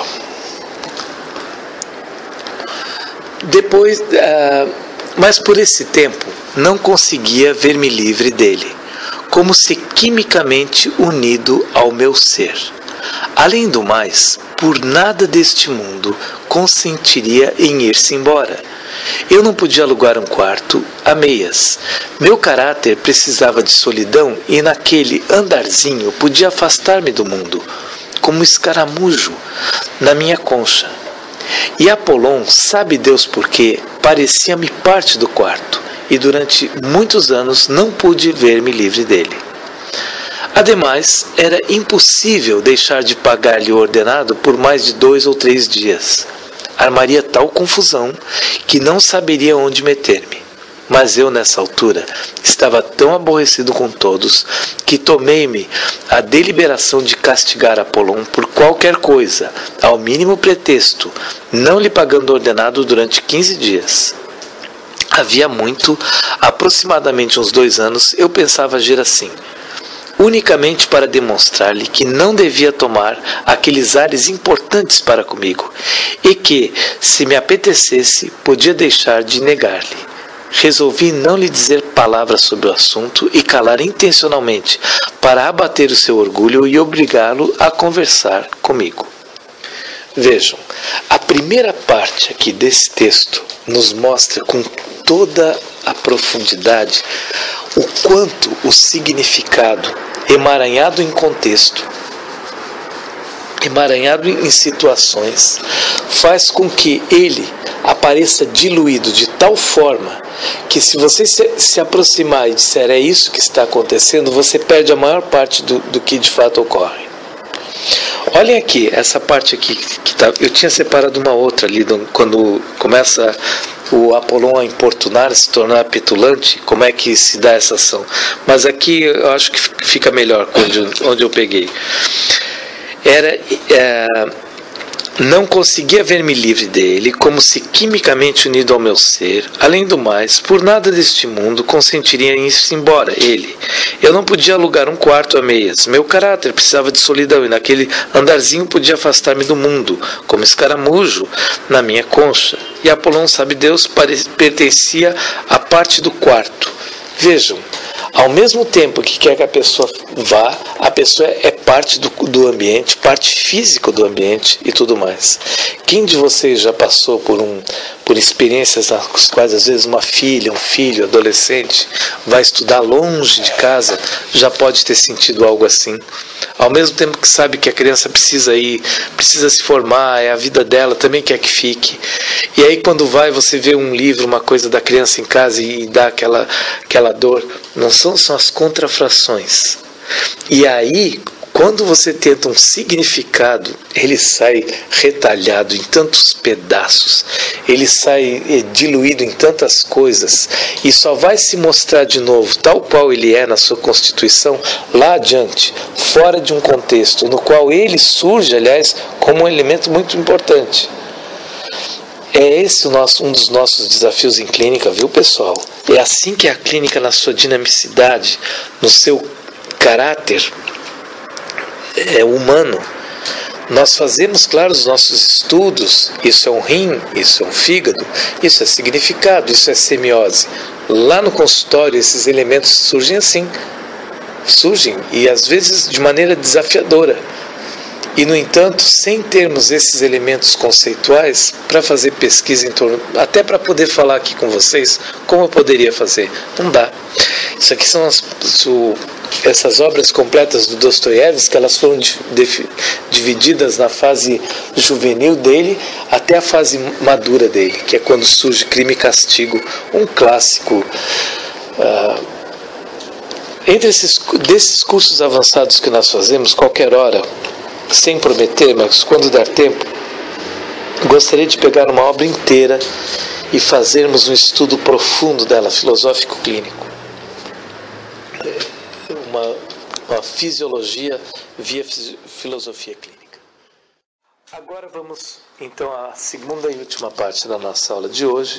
S1: Depois, mas por esse tempo não conseguia ver-me livre dele, como se quimicamente unido ao meu ser. Além do mais, por nada deste mundo consentiria em ir-se embora. Eu não podia alugar um quarto a meias. Meu caráter precisava de solidão e naquele andarzinho podia afastar-me do mundo, como um escaramujo na minha concha. E Apollon, sabe Deus por quê, parecia-me parte do quarto, e durante muitos anos não pude ver-me livre dele. Ademais, era impossível deixar de pagar-lhe o ordenado por mais de 2 ou 3 dias. Armaria tal confusão que não saberia onde meter-me. Mas eu, nessa altura, estava tão aborrecido com todos que tomei-me a deliberação de castigar Apollon por qualquer coisa, ao mínimo pretexto, não lhe pagando o ordenado durante 15 dias. Havia aproximadamente uns 2 anos, eu pensava agir assim, unicamente para demonstrar-lhe que não devia tomar aqueles ares importantes para comigo, e que, se me apetecesse, podia deixar de negar-lhe. Resolvi não lhe dizer palavras sobre o assunto e calar intencionalmente, para abater o seu orgulho e obrigá-lo a conversar comigo. Vejam, a primeira parte aqui desse texto nos mostra com toda a profundidade o quanto o significado, emaranhado em contexto, emaranhado em situações, faz com que ele apareça diluído de tal forma que, se você se aproximar e disser é isso que está acontecendo, você perde a maior parte do que de fato ocorre. Olhem aqui, essa parte aqui, eu tinha separado uma outra ali, quando começa o Apolon a importunar, se tornar petulante, como é que se dá essa ação. Mas aqui eu acho que fica melhor onde eu peguei. Não conseguia ver-me livre dele, como se quimicamente unido ao meu ser. Além do mais, por nada deste mundo consentiria em ir-se embora, ele. Eu não podia alugar um quarto a meias. Meu caráter precisava de solidão, e naquele andarzinho podia afastar-me do mundo, como escaramujo na minha concha. E Apolon, sabe Deus, pertencia à parte do quarto. Vejam, ao mesmo tempo que quer que a pessoa vá, a pessoa é parte do ambiente, parte física do ambiente e tudo mais. Quem de vocês já passou por experiências nas quais às vezes uma filha, um filho, adolescente vai estudar longe de casa, já pode ter sentido algo assim? Ao mesmo tempo que sabe que a criança precisa ir, precisa se formar, é a vida dela, também quer que fique. E aí quando vai, você vê um livro, uma coisa da criança em casa e dá aquela dor. Não são as contrafrações. E aí, quando você tenta um significado, ele sai retalhado em tantos pedaços, ele sai diluído em tantas coisas, e só vai se mostrar de novo tal qual ele é na sua constituição lá adiante, fora de um contexto no qual ele surge, aliás, como um elemento muito importante. É esse um dos nossos desafios em clínica, viu, pessoal? É assim que a clínica, na sua dinamicidade, no seu caráter humano, nós fazemos, claro, os nossos estudos. Isso é um rim, isso é um fígado, isso é significado, isso é semiose. Lá no consultório, esses elementos surgem assim. Surgem, e às vezes de maneira desafiadora. E, no entanto, sem termos esses elementos conceituais para fazer pesquisa em torno, até para poder falar aqui com vocês, como eu poderia fazer? Não dá. Isso aqui são essas obras completas do Dostoiévski, que elas foram divididas na fase juvenil dele até a fase madura dele, que é quando surge Crime e Castigo, um clássico. Desses cursos avançados que nós fazemos, qualquer hora, sem prometer, mas quando der tempo, gostaria de pegar uma obra inteira e fazermos um estudo profundo dela, filosófico-clínico. Uma fisiologia via filosofia clínica. Agora vamos, então, à segunda e última parte da nossa aula de hoje,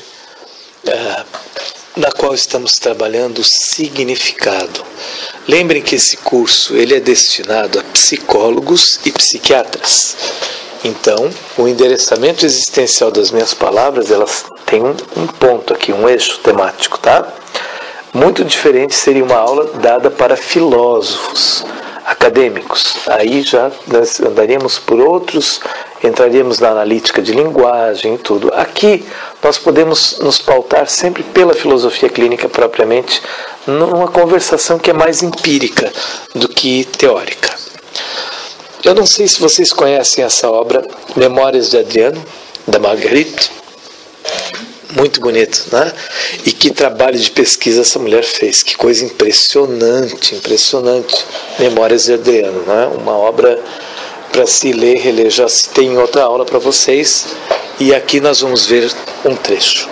S1: na qual estamos trabalhando o significado. Lembrem que esse curso ele é destinado a psicólogos e psiquiatras. Então, o endereçamento existencial das minhas palavras, elas têm um ponto aqui, um eixo temático, tá? Muito diferente seria uma aula dada para filósofos, acadêmicos. Aí já nós andaríamos por outros, entraríamos na analítica de linguagem e tudo. Aqui nós podemos nos pautar sempre pela filosofia clínica propriamente, numa conversação que é mais empírica do que teórica. Eu não sei se vocês conhecem essa obra, Memórias de Adriano, da Marguerite. Muito bonito, né? E que trabalho de pesquisa essa mulher fez, que coisa impressionante, impressionante. Memórias de Adriano, né? Uma obra para se ler e reler. Já citei em outra aula para vocês, e aqui nós vamos ver um trecho.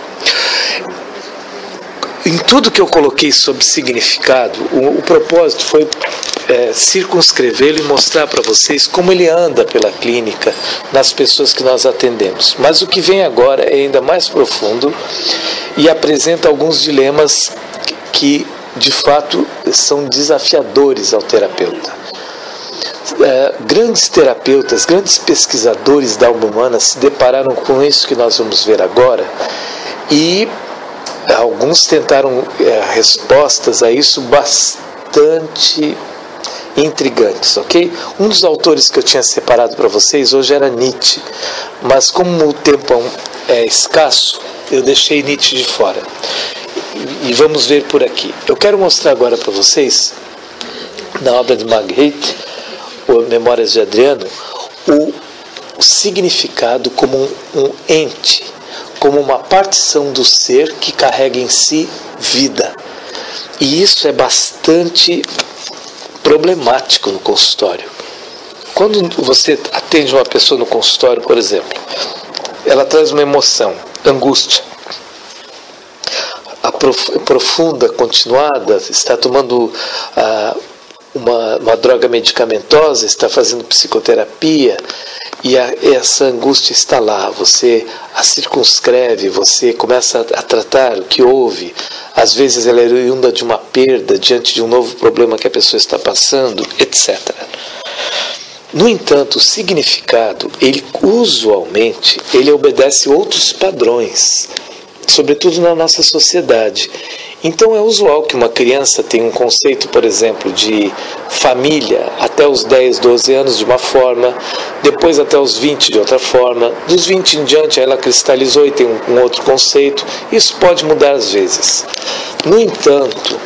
S1: Em tudo que eu coloquei sobre significado, o propósito foi circunscrevê-lo e mostrar para vocês como ele anda pela clínica nas pessoas que nós atendemos. Mas o que vem agora é ainda mais profundo e apresenta alguns dilemas que de fato são desafiadores ao terapeuta. Grandes terapeutas, grandes pesquisadores da alma humana se depararam com isso que nós vamos ver agora e alguns tentaram respostas a isso bastante intrigantes, ok? Um dos autores que eu tinha separado para vocês hoje era Nietzsche, mas como o tempo é escasso, eu deixei Nietzsche de fora. E vamos ver por aqui. Eu quero mostrar agora para vocês, na obra de Marguerite, Memórias de Adriano, o significado como um ente, como uma partição do ser que carrega em si vida. E isso é bastante problemático no consultório. Quando você atende uma pessoa no consultório, por exemplo, ela traz uma emoção, angústia, profunda, continuada, está tomando uma droga medicamentosa, está fazendo psicoterapia, e essa angústia está lá, você a circunscreve, você começa a tratar o que houve, às vezes ela é oriunda de uma perda diante de um novo problema que a pessoa está passando, etc. No entanto, o significado, usualmente, ele obedece outros padrões, sobretudo na nossa sociedade. Então é usual que uma criança tenha um conceito, por exemplo, de família até os 10, 12 anos de uma forma, depois até os 20 de outra forma, dos 20 em diante ela cristalizou e tem um outro conceito. Isso pode mudar às vezes. No entanto,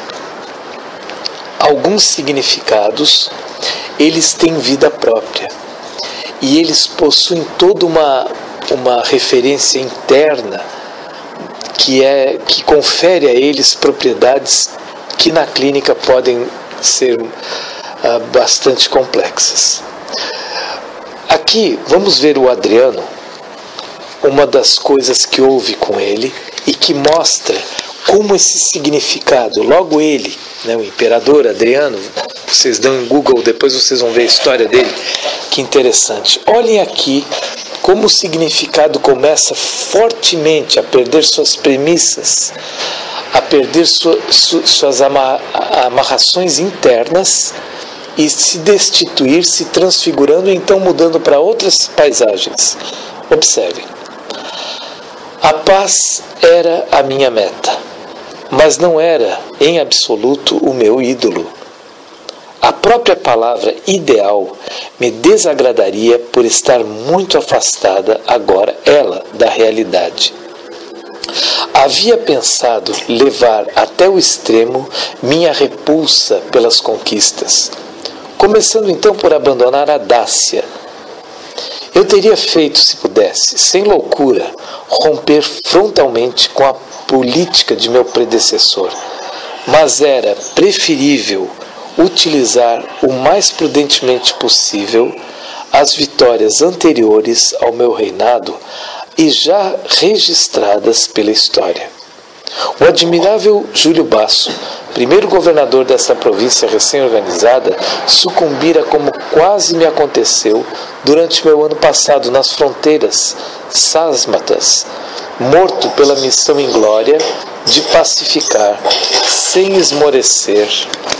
S1: alguns significados, eles têm vida própria e eles possuem toda uma referência interna que confere a eles propriedades que na clínica podem ser bastante complexas. Aqui vamos ver o Adriano, uma das coisas que houve com ele e que mostra como esse significado, logo ele, o imperador Adriano, vocês dão em Google, depois vocês vão ver a história dele, que interessante. Olhem aqui como o significado começa fortemente a perder suas premissas, a perder suas amarrações internas e se destituir, se transfigurando e então mudando para outras paisagens. Observem. A paz era a minha meta, mas não era, em absoluto, o meu ídolo. A própria palavra ideal me desagradaria por estar muito afastada agora, ela, da realidade. Havia pensado levar até o extremo minha repulsa pelas conquistas, começando então por abandonar a Dácia. Eu teria feito, se pudesse, sem loucura, romper frontalmente com a política de meu predecessor, mas era preferível utilizar o mais prudentemente possível as vitórias anteriores ao meu reinado e já registradas pela história. O admirável Júlio Basso, primeiro governador dessa província recém-organizada, sucumbira como quase me aconteceu durante meu ano passado nas fronteiras sásmatas, morto pela missão inglória de pacificar sem esmorecer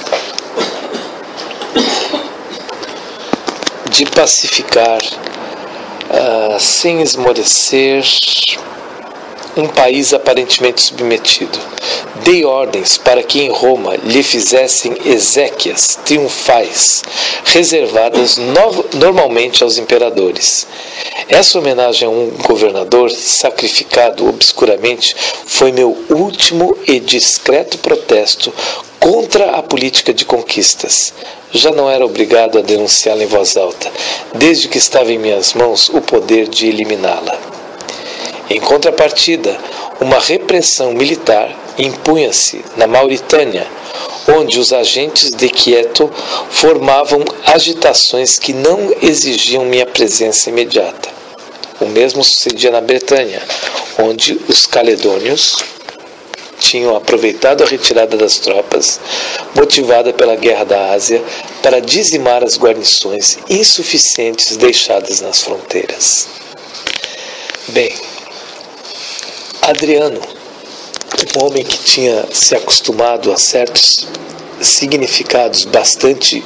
S1: um país aparentemente submetido. Dei ordens para que em Roma lhe fizessem exéquias triunfais, reservadas normalmente aos imperadores. Essa homenagem a um governador sacrificado obscuramente foi meu último e discreto protesto contra a política de conquistas. Já não era obrigado a denunciá-la em voz alta, desde que estava em minhas mãos o poder de eliminá-la. Em contrapartida, uma repressão militar impunha-se na Mauritânia, onde os agentes de Quieto formavam agitações que não exigiam minha presença imediata. O mesmo sucedia na Bretanha, onde os caledônios tinham aproveitado a retirada das tropas, motivada pela Guerra da Ásia, para dizimar as guarnições insuficientes deixadas nas fronteiras. Bem, Adriano, um homem que tinha se acostumado a certos significados bastante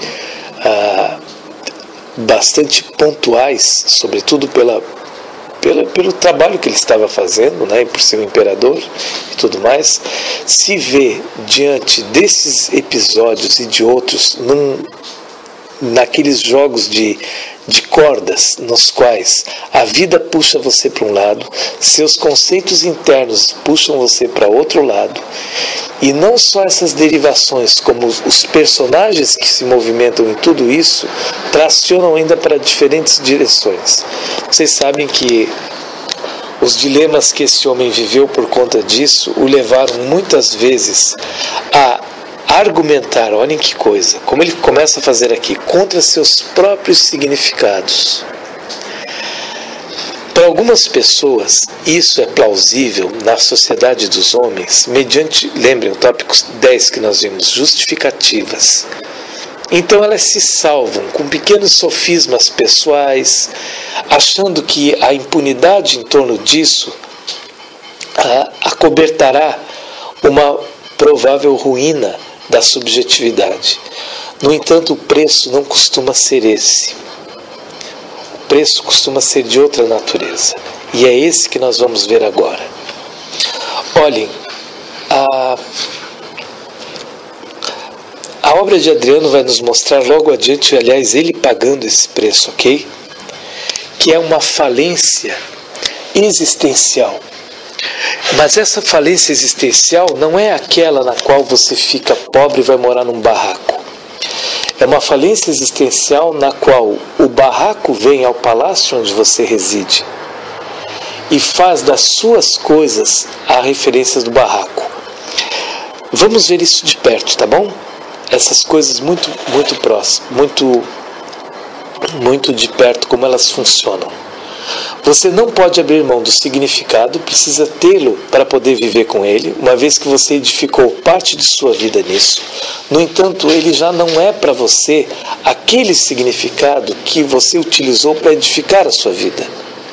S1: pontuais, sobretudo pelo trabalho que ele estava fazendo, né, por ser um imperador e tudo mais, se vê diante desses episódios e de outros naqueles jogos de cordas nos quais a vida puxa você para um lado, seus conceitos internos puxam você para outro lado, e não só essas derivações, como os personagens que se movimentam em tudo isso tracionam ainda para diferentes direções. Vocês sabem que os dilemas que esse homem viveu por conta disso o levaram muitas vezes a argumentar, olhem que coisa, como ele começa a fazer aqui, contra seus próprios significados. Para algumas pessoas, isso é plausível na sociedade dos homens, mediante, lembrem o tópico 10 que nós vimos, justificativas. Então elas se salvam com pequenos sofismas pessoais, achando que a impunidade em torno disso acobertará uma provável ruína da subjetividade. No entanto, o preço não costuma ser esse. O preço costuma ser de outra natureza. E é esse que nós vamos ver agora. Olhem, a obra de Adriano vai nos mostrar logo adiante, aliás, ele pagando esse preço, ok? Que é uma falência existencial. Mas essa falência existencial não é aquela na qual você fica pobre e vai morar num barraco. É uma falência existencial na qual o barraco vem ao palácio onde você reside e faz das suas coisas a referência do barraco. Vamos ver isso de perto, tá bom? Essas coisas muito próximas, muito de perto, como elas funcionam. Você não pode abrir mão do significado, precisa tê-lo para poder viver com ele, uma vez que você edificou parte de sua vida nisso. No entanto, ele já não é para você aquele significado que você utilizou para edificar a sua vida.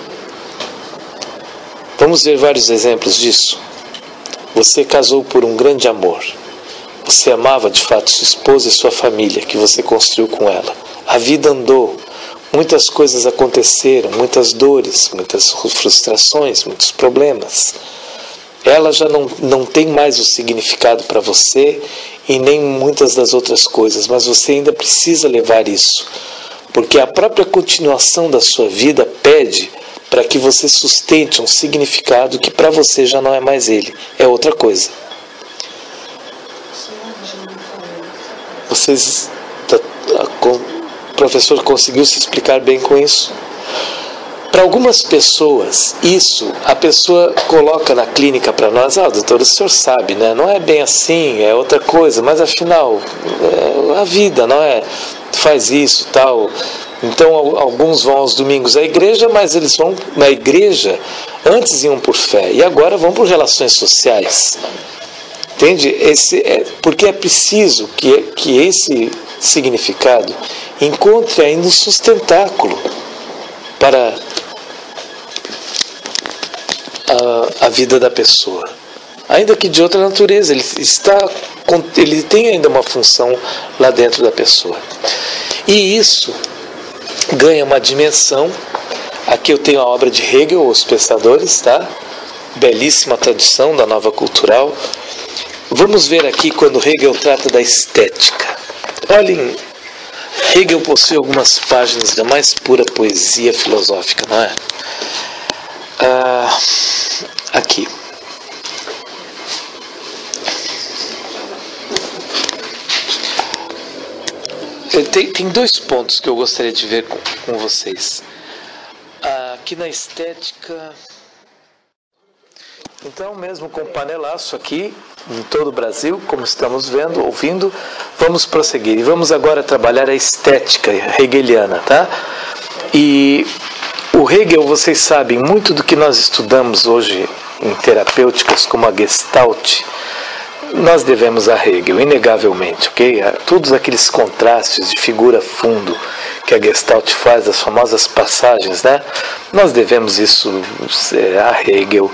S1: Vamos ver vários exemplos disso. Você casou por um grande amor. Você amava de fato sua esposa e sua família, que você construiu com ela. A vida andou. Muitas coisas aconteceram, muitas dores, muitas frustrações, muitos problemas. Ela já não tem mais o significado para você e nem muitas das outras coisas, mas você ainda precisa levar isso, porque a própria continuação da sua vida pede para que você sustente um significado que para você já não é mais ele, é outra coisa. O professor conseguiu se explicar bem com isso? Para algumas pessoas, isso a pessoa coloca na clínica para nós, doutor, o senhor sabe, né? Não é bem assim, é outra coisa, mas afinal, a vida, não é? Faz isso, tal. Então, alguns vão aos domingos à igreja, mas eles vão na igreja, antes iam por fé, e agora vão por relações sociais. Entende? Porque é preciso que esse significado encontre ainda um sustentáculo para a vida da pessoa, ainda que de outra natureza. Ele tem ainda uma função lá dentro da pessoa, e isso ganha uma dimensão. Aqui eu tenho a obra de Hegel, Os Pensadores, tá? Belíssima tradução da Nova Cultural. Vamos ver aqui quando Hegel trata da estética. Olhem, Hegel possui algumas páginas da mais pura poesia filosófica, não é? Aqui. Tem dois pontos que eu gostaria de ver com vocês. Aqui na estética... Então, mesmo com panelaço aqui, em todo o Brasil, como estamos vendo, ouvindo, vamos prosseguir. E vamos agora trabalhar a estética hegeliana, tá? E o Hegel, vocês sabem, muito do que nós estudamos hoje em terapêuticas como a Gestalt, nós devemos a Hegel, inegavelmente, ok? Todos aqueles contrastes de figura-fundo que a Gestalt faz, as famosas passagens, né? Nós devemos isso a Hegel,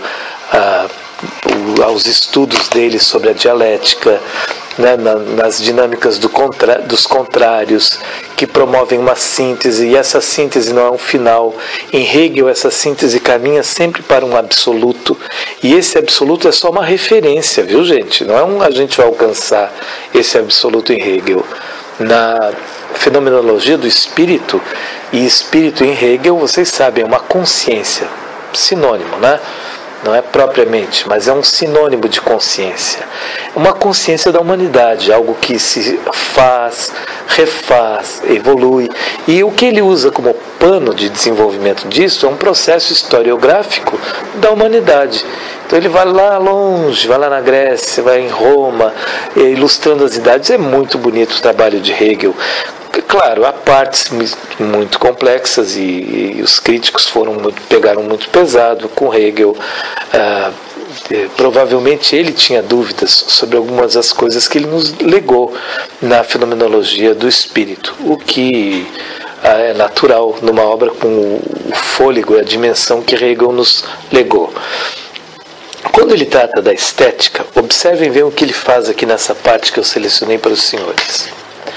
S1: aos estudos dele sobre a dialética, né, nas dinâmicas dos contrários, que promovem uma síntese, e essa síntese não é um final. Em Hegel, essa síntese caminha sempre para um absoluto, e esse absoluto é só uma referência, viu, gente? Não é a gente vai alcançar esse absoluto em Hegel. Na fenomenologia do espírito, e espírito em Hegel, vocês sabem, é uma consciência, sinônimo, né? Não é propriamente, mas é um sinônimo de consciência. Uma consciência da humanidade, algo que se faz, refaz, evolui. E o que ele usa como pano de desenvolvimento disso é um processo historiográfico da humanidade. Então ele vai lá longe, vai lá na Grécia, vai em Roma, ilustrando as idades. É muito bonito o trabalho de Hegel. Claro, há partes muito complexas e os críticos pegaram muito pesado com Hegel. Provavelmente ele tinha dúvidas sobre algumas das coisas que ele nos legou na fenomenologia do espírito, o que é natural numa obra com o fôlego e a dimensão que Hegel nos legou. Quando ele trata da estética, observem bem o que ele faz aqui nessa parte que eu selecionei para os senhores.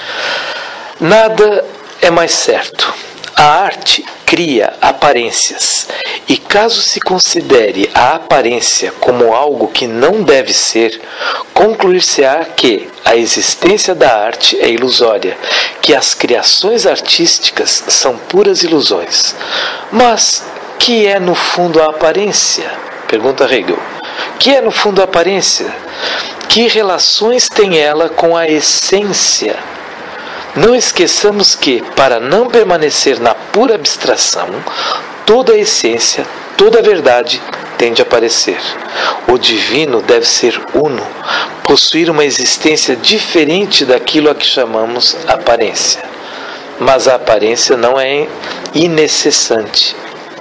S1: Nada é mais certo. A arte cria aparências, e caso se considere a aparência como algo que não deve ser, concluir-se-á que a existência da arte é ilusória, que as criações artísticas são puras ilusões. Mas que é no fundo a aparência? Pergunta Hegel. Que é no fundo a aparência? Que relações tem ela com a essência? Não esqueçamos que, para não permanecer na pura abstração, toda a essência, toda a verdade tende a aparecer. O divino deve ser uno, possuir uma existência diferente daquilo a que chamamos aparência. Mas a aparência não é inexcessante,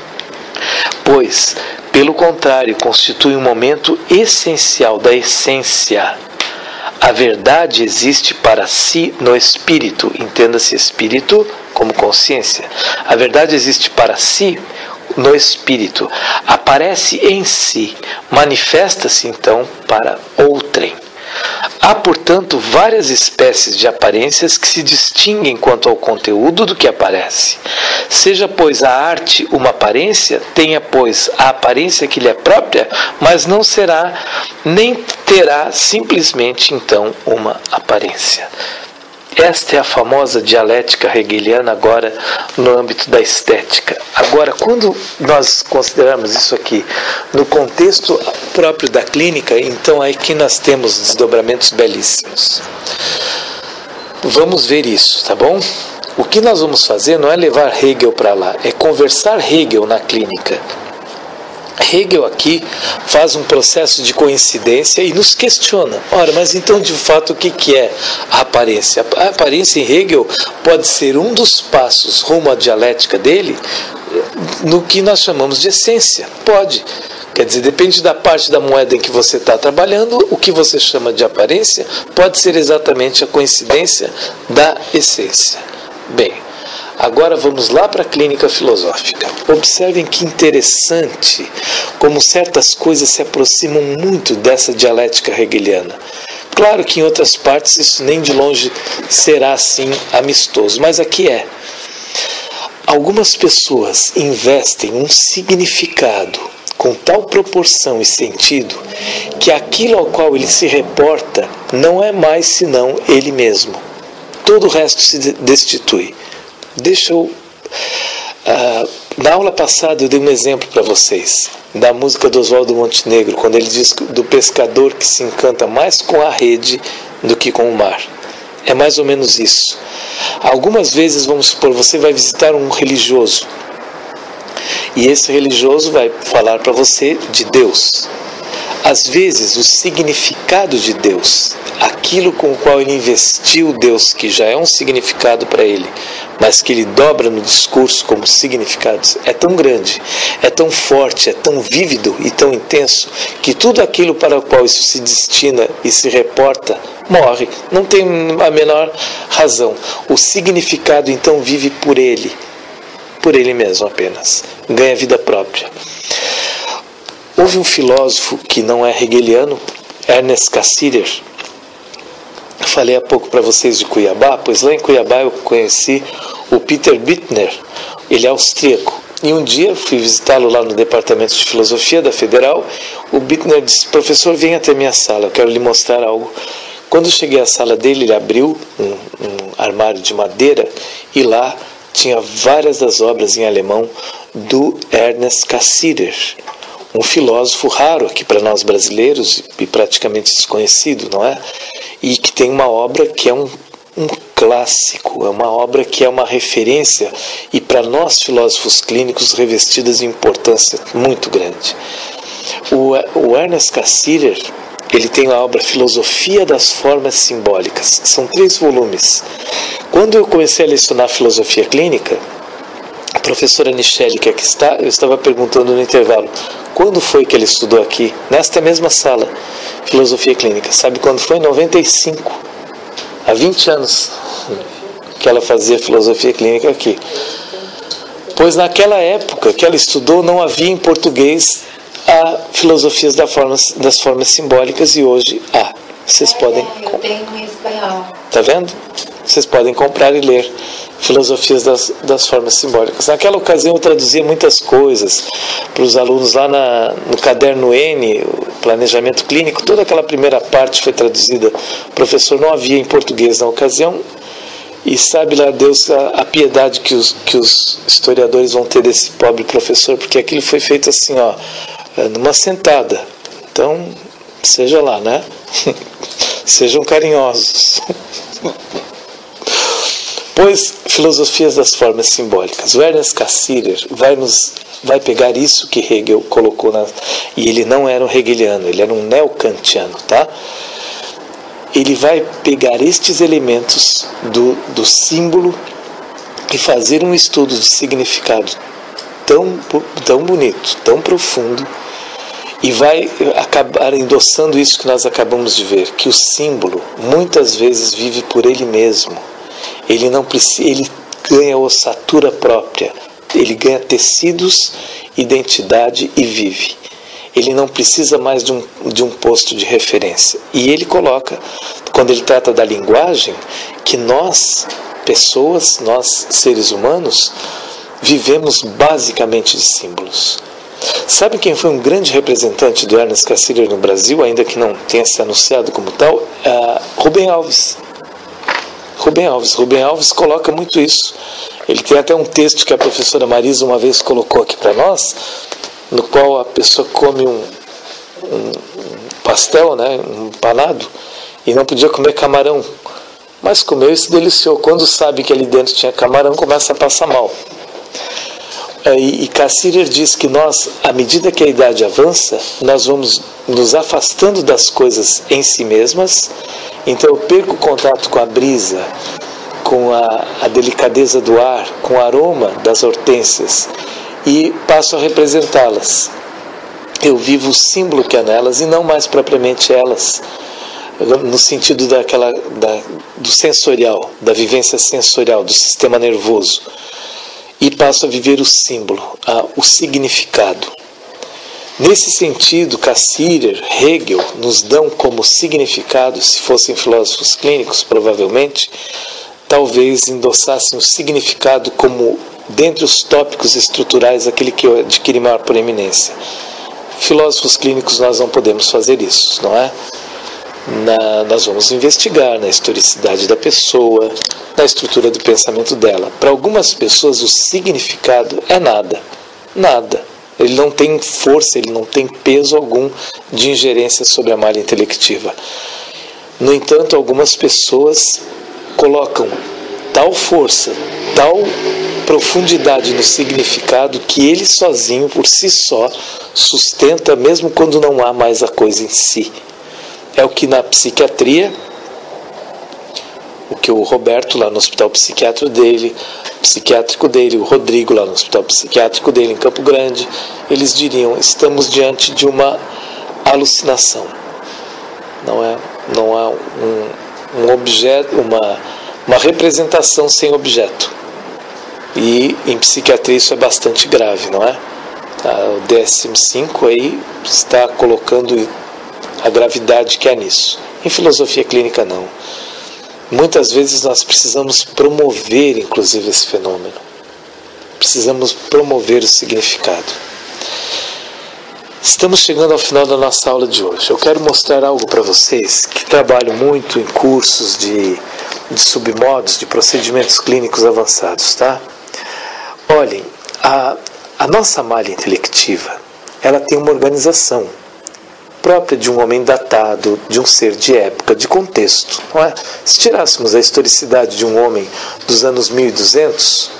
S1: pois, pelo contrário, constitui um momento essencial da essência. A verdade existe para si no espírito, entenda-se espírito como consciência. A verdade existe para si no espírito, aparece em si, manifesta-se então para outrem. Há, portanto, várias espécies de aparências que se distinguem quanto ao conteúdo do que aparece. Seja, pois, a arte uma aparência, tenha, pois, a aparência que lhe é própria, mas não será, nem terá simplesmente, então, uma aparência. Esta é a famosa dialética hegeliana agora no âmbito da estética. Agora, quando nós consideramos isso aqui no contexto próprio da clínica, então aí que nós temos desdobramentos belíssimos. Vamos ver isso, tá bom? O que nós vamos fazer não é levar Hegel para lá, é conversar Hegel na clínica. Hegel aqui faz um processo de coincidência e nos questiona. Ora, mas então de fato o que é a aparência? A aparência em Hegel pode ser um dos passos rumo à dialética dele no que nós chamamos de essência. Pode. Quer dizer, depende da parte da moeda em que você está trabalhando, o que você chama de aparência pode ser exatamente a coincidência da essência. Bem, agora vamos lá para a clínica filosófica. Observem que interessante como certas coisas se aproximam muito dessa dialética hegeliana. Claro que em outras partes isso nem de longe será assim amistoso, mas aqui é. Algumas pessoas investem um significado com tal proporção e sentido que aquilo ao qual ele se reporta não é mais senão ele mesmo. Todo o resto se destitui. Na aula passada eu dei um exemplo para vocês da música do Oswaldo Montenegro, quando ele diz do pescador que se encanta mais com a rede do que com o mar. É mais ou menos isso. Algumas vezes, vamos supor, você vai visitar um religioso e esse religioso vai falar para você de Deus. Às vezes o significado de Deus, aquilo com o qual ele investiu Deus, que já é um significado para ele, mas que ele dobra no discurso como significados, é tão grande, é tão forte, é tão vívido e tão intenso, que tudo aquilo para o qual isso se destina e se reporta, morre, não tem a menor razão. O significado então vive por ele mesmo apenas, ganha vida própria. Houve um filósofo que não é hegeliano, Ernest Cassirer. Eu falei há pouco para vocês de Cuiabá, pois lá em Cuiabá eu conheci o Peter Bittner, ele é austríaco. E um dia fui visitá-lo lá no departamento de filosofia da Federal. O Bittner disse: professor, venha até minha sala, eu quero lhe mostrar algo. Quando eu cheguei à sala dele, ele abriu um armário de madeira e lá tinha várias das obras em alemão do Ernest Cassirer, um filósofo raro aqui para nós brasileiros e praticamente desconhecido, não é? E que tem uma obra que é um clássico, é uma obra que é uma referência e para nós filósofos clínicos revestida de importância muito grande. O Ernest Cassirer, ele tem a obra Filosofia das Formas Simbólicas, são 3 volumes. Quando eu comecei a lecionar filosofia clínica, a professora Nichelle, que aqui está, eu estava perguntando no intervalo, quando foi que ele estudou aqui? Nesta mesma sala, filosofia clínica. Sabe quando foi? Em 95. Há 20 anos que ela fazia filosofia clínica aqui. Pois naquela época que ela estudou, não havia em português a filosofias das formas simbólicas e hoje há. Vocês podem...
S3: Eu tenho em espanhol.
S1: Tá vendo? Vocês podem comprar e ler filosofias das formas simbólicas. Naquela ocasião eu traduzia muitas coisas para os alunos lá no caderno N, o planejamento clínico, toda aquela primeira parte foi traduzida. O professor não havia em português na ocasião e sabe lá Deus a piedade que os historiadores vão ter desse pobre professor, porque aquilo foi feito assim, ó, numa sentada. Então, seja lá, né? Sejam carinhosos. Pois, filosofias das formas simbólicas. O Ernest Cassirer vai pegar isso que Hegel colocou e ele não era um hegeliano, ele era um neokantiano, tá? Ele vai pegar estes elementos do símbolo e fazer um estudo de significado tão bonito, tão profundo, e vai acabar endossando isso que nós acabamos de ver, que o símbolo muitas vezes vive por ele mesmo. Ele não precisa, ele ganha ossatura própria, ele ganha tecidos, identidade e vive. Ele não precisa mais de um posto de referência. E ele coloca, quando ele trata da linguagem, que nós, pessoas, nós seres humanos, vivemos basicamente de símbolos. Sabe quem foi um grande representante do Ernest Cassirer no Brasil, ainda que não tenha se anunciado como tal? Rubem Alves. Rubem Alves coloca muito isso. Ele tem até um texto que a professora Marisa uma vez colocou aqui para nós, no qual a pessoa come um pastel, né, um empanado, e não podia comer camarão, mas comeu e se deliciou. Quando sabe que ali dentro tinha camarão, começa a passar mal. E Cassirer diz que nós, à medida que a idade avança, nós vamos nos afastando das coisas em si mesmas. Então eu perco o contato com a brisa, com a delicadeza do ar, com o aroma das hortênsias e passo a representá-las. Eu vivo o símbolo que há nelas e não mais propriamente elas, no sentido do sensorial, da vivência sensorial, do sistema nervoso. E passo a viver o símbolo, o significado. Nesse sentido, Cassirer, Hegel nos dão como significado, se fossem filósofos clínicos, provavelmente, talvez endossassem o significado como, dentre os tópicos estruturais, aquele que adquire maior proeminência. Filósofos clínicos nós não podemos fazer isso, não é? Nós vamos investigar na historicidade da pessoa, na estrutura do pensamento dela. Para algumas pessoas o significado é nada. Ele não tem força, ele não tem peso algum de ingerência sobre a malha intelectiva. No entanto, algumas pessoas colocam tal força, tal profundidade no significado que ele sozinho, por si só, sustenta mesmo quando não há mais a coisa em si. É o que na psiquiatria o que o Roberto lá no hospital psiquiátrico dele, o Rodrigo lá no hospital psiquiátrico dele em Campo Grande, eles diriam: estamos diante de uma alucinação. Não é um objeto, uma representação sem objeto. E em psiquiatria isso é bastante grave, não é? O DSM-5 aí está colocando a gravidade que há nisso. Em filosofia clínica não. Muitas vezes nós precisamos promover, inclusive, esse fenômeno. Precisamos promover o significado. Estamos chegando ao final da nossa aula de hoje. Eu quero mostrar algo para vocês que trabalho muito em cursos de submodos, de procedimentos clínicos avançados, tá? Olhem, a nossa malha intelectiva, ela tem uma organização própria de um homem datado, de um ser de época, de contexto, não é? Se tirássemos a historicidade de um homem dos anos 1200,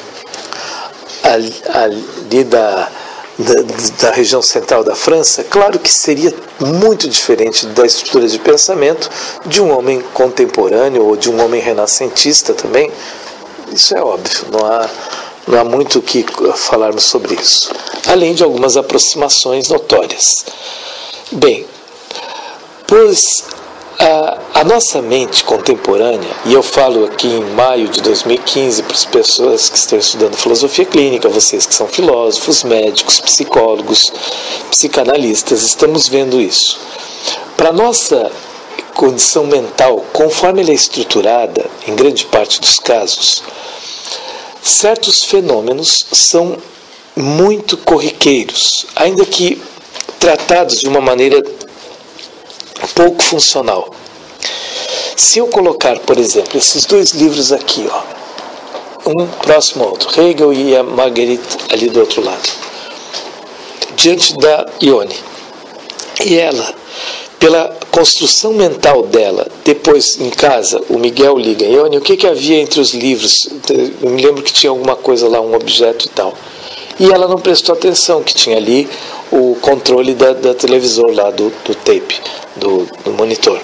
S1: ali da região central da França, claro que seria muito diferente da estrutura de pensamento de um homem contemporâneo ou de um homem renascentista também. Isso é óbvio, não há muito o que falarmos sobre isso, além de algumas aproximações notórias. Bem, pois a nossa mente contemporânea, e eu falo aqui em maio de 2015 para as pessoas que estão estudando filosofia clínica, vocês que são filósofos, médicos, psicólogos, psicanalistas, estamos vendo isso. Para a nossa condição mental, conforme ela é estruturada, em grande parte dos casos, certos fenômenos são muito corriqueiros, ainda que tratados de uma maneira pouco funcional. Se eu colocar, por exemplo, esses dois livros aqui, um próximo ao outro, Hegel e a Marguerite ali do outro lado, diante da Ione, e ela, pela construção mental dela, depois em casa, o Miguel liga: Ione, o que havia entre os livros? Eu me lembro que tinha alguma coisa lá, um objeto e tal. E ela não prestou atenção que tinha ali o controle da televisor lá, do tape, do monitor.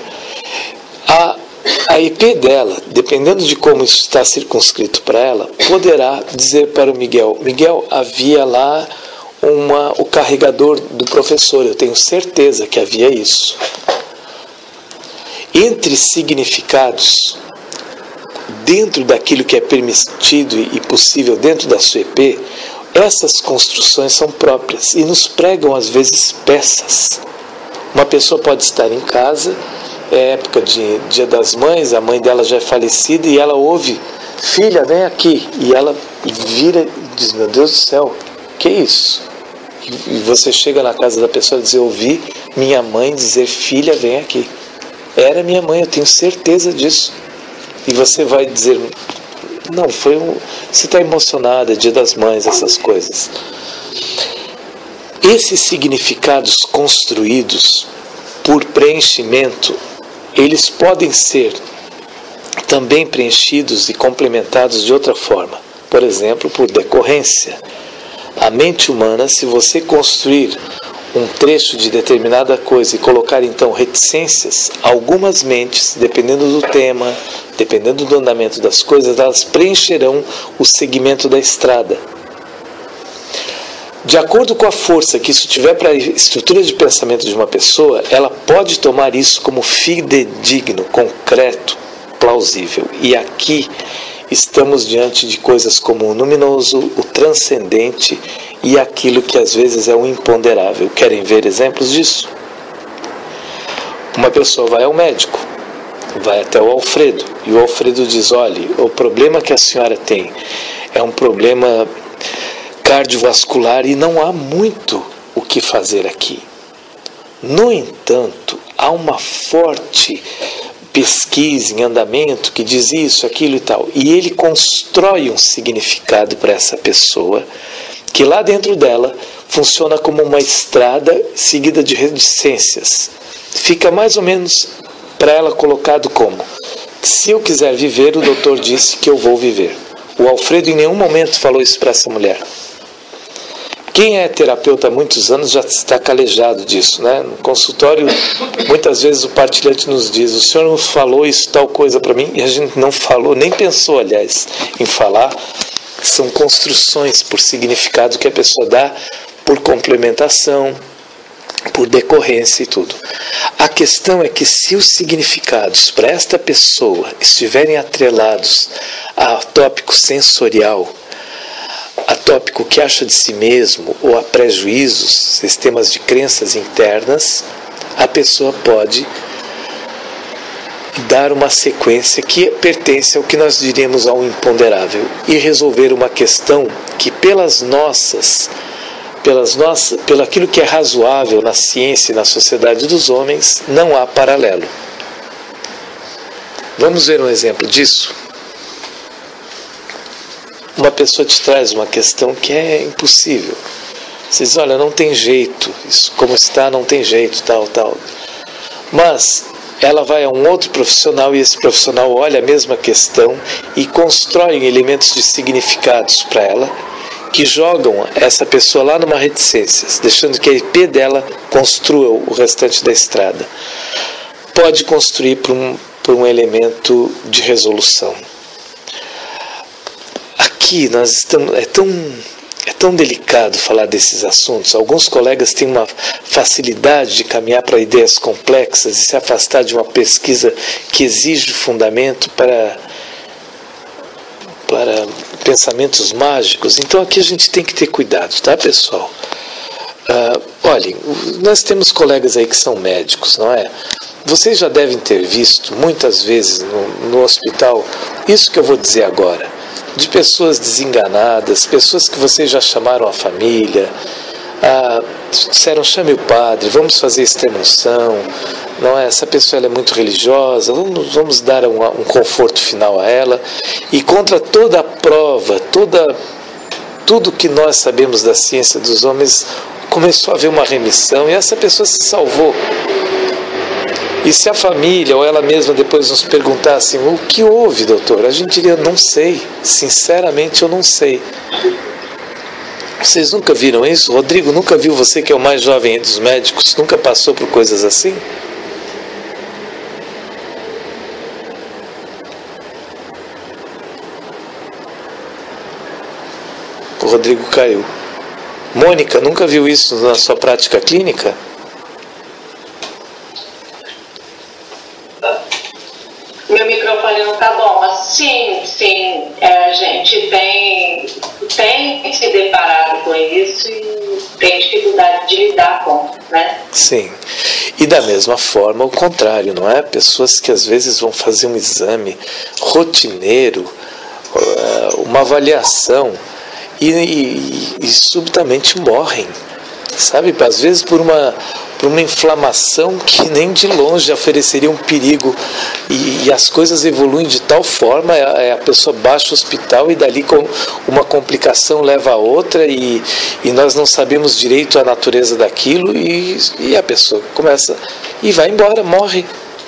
S1: A IP dela, dependendo de como isso está circunscrito para ela, poderá dizer para o Miguel: Miguel, havia lá o carregador do professor, eu tenho certeza que havia isso. Entre significados, dentro daquilo que é permitido e possível dentro da sua IP, essas construções são próprias e nos pregam às vezes peças. Uma pessoa pode estar em casa, é época de Dia das Mães, a mãe dela já é falecida e ela ouve: filha, vem aqui. E ela vira e diz: meu Deus do céu, que é isso? E você chega na casa da pessoa e diz: eu ouvi minha mãe dizer: filha, vem aqui. Era minha mãe, eu tenho certeza disso. E você vai dizer: não, você está emocionada, Dia das Mães, essas coisas. Esses significados construídos por preenchimento, eles podem ser também preenchidos e complementados de outra forma. Por exemplo, por decorrência. A mente humana, se você construir um trecho de determinada coisa e colocar então reticências, algumas mentes, dependendo do tema, dependendo do andamento das coisas, elas preencherão o segmento da estrada. De acordo com a força que isso tiver para a estrutura de pensamento de uma pessoa, ela pode tomar isso como fidedigno, concreto, plausível. E aqui estamos diante de coisas como o luminoso, o transcendente e aquilo que às vezes é o imponderável. Querem ver exemplos disso? Uma pessoa vai ao médico, vai até o Alfredo, e o Alfredo diz: olha, o problema que a senhora tem é um problema cardiovascular e não há muito o que fazer aqui. No entanto, há uma forte pesquisa em andamento que diz isso, aquilo e tal, e ele constrói um significado para essa pessoa que lá dentro dela funciona como uma estrada seguida de reticências. Fica mais ou menos para ela colocado como: se eu quiser viver, o doutor disse que eu vou viver. O Alfredo em nenhum momento falou isso para essa mulher. Quem é terapeuta há muitos anos já está calejado disso, né? No consultório, muitas vezes o partilhante nos diz: o senhor não falou isso, tal coisa para mim, e a gente não falou, nem pensou, aliás, em falar. São construções por significado que a pessoa dá por complementação, por decorrência e tudo. A questão é que se os significados para esta pessoa estiverem atrelados a tópico sensorial, a tópico que acha de si mesmo ou a prejuízos, sistemas de crenças internas, a pessoa pode dar uma sequência que pertence ao que nós diríamos ao imponderável e resolver uma questão que pelo aquilo que é razoável na ciência e na sociedade dos homens, não há paralelo. Vamos ver um exemplo disso? Uma pessoa te traz uma questão que é impossível. Você diz: olha, não tem jeito, isso como está não tem jeito, tal. Mas ela vai a um outro profissional e esse profissional olha a mesma questão e constrói elementos de significados para ela, que jogam essa pessoa lá numa reticência, deixando que a IP dela construa o restante da estrada. Pode construir por um elemento de resolução. Aqui nós estamos, é tão delicado falar desses assuntos. Alguns colegas têm uma facilidade de caminhar para ideias complexas e se afastar de uma pesquisa que exige fundamento para pensamentos mágicos. Então aqui a gente tem que ter cuidado, tá, pessoal? Olhem, nós temos colegas aí que são médicos, não é? Vocês já devem ter visto muitas vezes no hospital isso que eu vou dizer agora, de pessoas desenganadas, pessoas que vocês já chamaram a família, disseram: chame o padre, vamos fazer extrema-unção, não é? Essa pessoa ela é muito religiosa, vamos dar um conforto final a ela, e contra toda a prova, tudo que nós sabemos da ciência dos homens, começou a haver uma remissão e essa pessoa se salvou. E se a família ou ela mesma depois nos perguntasse: o que houve, doutor? A gente diria: não sei, sinceramente eu não sei. Vocês nunca viram isso? Rodrigo, nunca viu, você que é o mais jovem entre os médicos, nunca passou por coisas assim? O Rodrigo caiu. Mônica, nunca viu isso na sua prática clínica?
S5: Meu microfone não tá bom. Sim, a gente tem se deparado com isso e tem dificuldade de lidar com, né?
S1: Sim. E da mesma forma, o contrário, não é? Pessoas que às vezes vão fazer um exame rotineiro, uma avaliação, e subitamente morrem, sabe? Às vezes por uma inflamação que nem de longe ofereceria um perigo, e as coisas evoluem de tal forma, a pessoa baixa o hospital e dali com uma complicação leva a outra, e nós não sabemos direito a natureza daquilo, e a pessoa começa e vai embora, morre.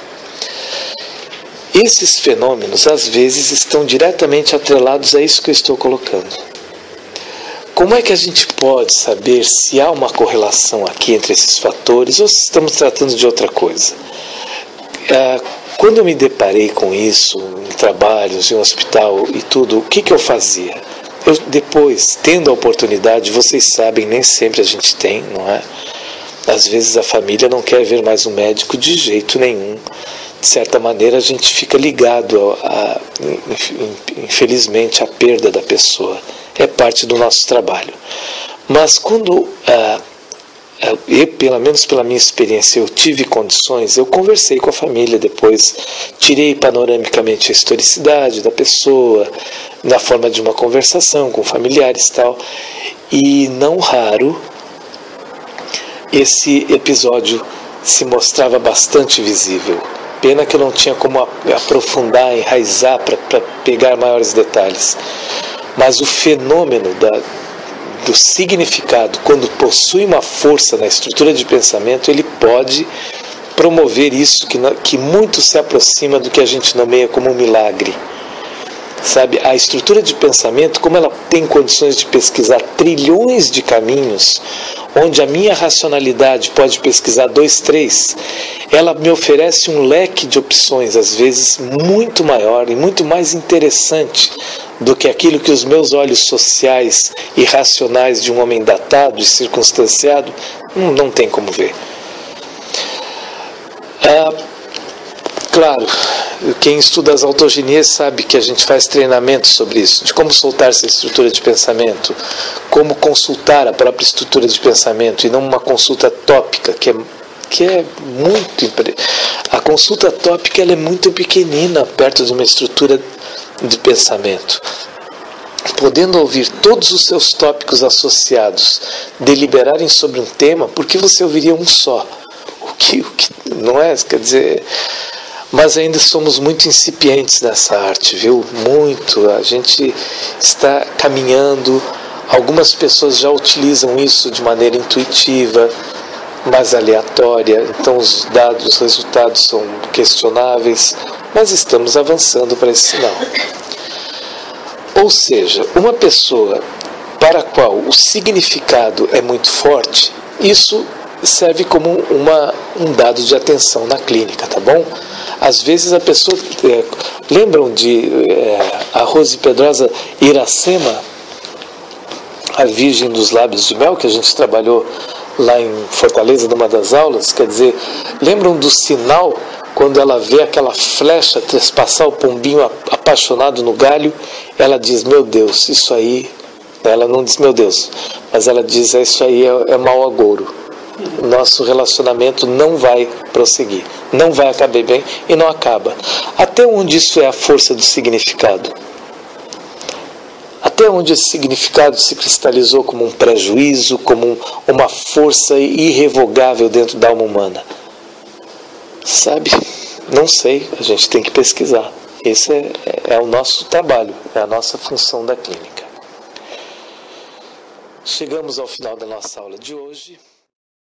S1: Esses fenômenos às vezes estão diretamente atrelados a isso que eu estou colocando. Como é que a gente pode saber se há uma correlação aqui entre esses fatores ou se estamos tratando de outra coisa? Quando eu me deparei com isso em trabalhos, em hospital e tudo, o que eu fazia? Eu depois, tendo a oportunidade, vocês sabem, nem sempre a gente tem, não é? Às vezes a família não quer ver mais um médico de jeito nenhum. De certa maneira a gente fica ligado, infelizmente, à perda da pessoa. É parte do nosso trabalho. Mas quando, pelo menos pela minha experiência, eu tive condições, eu conversei com a família depois, tirei panoramicamente a historicidade da pessoa, na forma de uma conversação com familiares e tal, e não raro, esse episódio se mostrava bastante visível. Pena que eu não tinha como aprofundar, enraizar para pegar maiores detalhes. Mas o fenômeno do significado, quando possui uma força na estrutura de pensamento, ele pode promover isso que muito se aproxima do que a gente nomeia como um milagre. Sabe, a estrutura de pensamento, como ela tem condições de pesquisar trilhões de caminhos, onde a minha racionalidade pode pesquisar 2, 3, ela me oferece um leque de opções, às vezes muito maior e muito mais interessante do que aquilo que os meus olhos sociais e racionais de um homem datado e circunstanciado não tem como ver. Claro, quem estuda as autogenias sabe que a gente faz treinamento sobre isso, de como soltar essa estrutura de pensamento, como consultar a própria estrutura de pensamento e não uma consulta tópica, que é muito... A consulta tópica ela é muito pequenina perto de uma estrutura de pensamento. Podendo ouvir todos os seus tópicos associados deliberarem sobre um tema, por que você ouviria um só? O que não é? Quer dizer... Mas ainda somos muito incipientes nessa arte, viu? Muito. A gente está caminhando. Algumas pessoas já utilizam isso de maneira intuitiva, mais aleatória. Então os resultados são questionáveis, mas estamos avançando para esse sinal. Ou seja, uma pessoa para a qual o significado é muito forte, isso serve como um dado de atenção na clínica, tá bom? Às vezes a pessoa... lembram de a Rose Pedrosa Iracema, a Virgem dos Lábios de Mel, que a gente trabalhou lá em Fortaleza numa das aulas? Quer dizer, lembram do sinal quando ela vê aquela flecha trespassar o pombinho apaixonado no galho? Ela diz, meu Deus, isso aí... Ela não diz, meu Deus, mas ela diz, isso aí é mau agouro. Nosso relacionamento não vai prosseguir, não vai acabar bem e não acaba. Até onde isso é a força do significado? Até onde esse significado se cristalizou como um prejuízo, como uma força irrevogável dentro da alma humana? Sabe? Não sei, a gente tem que pesquisar. Esse é o nosso trabalho, é a nossa função da clínica. Chegamos ao final da nossa aula de hoje.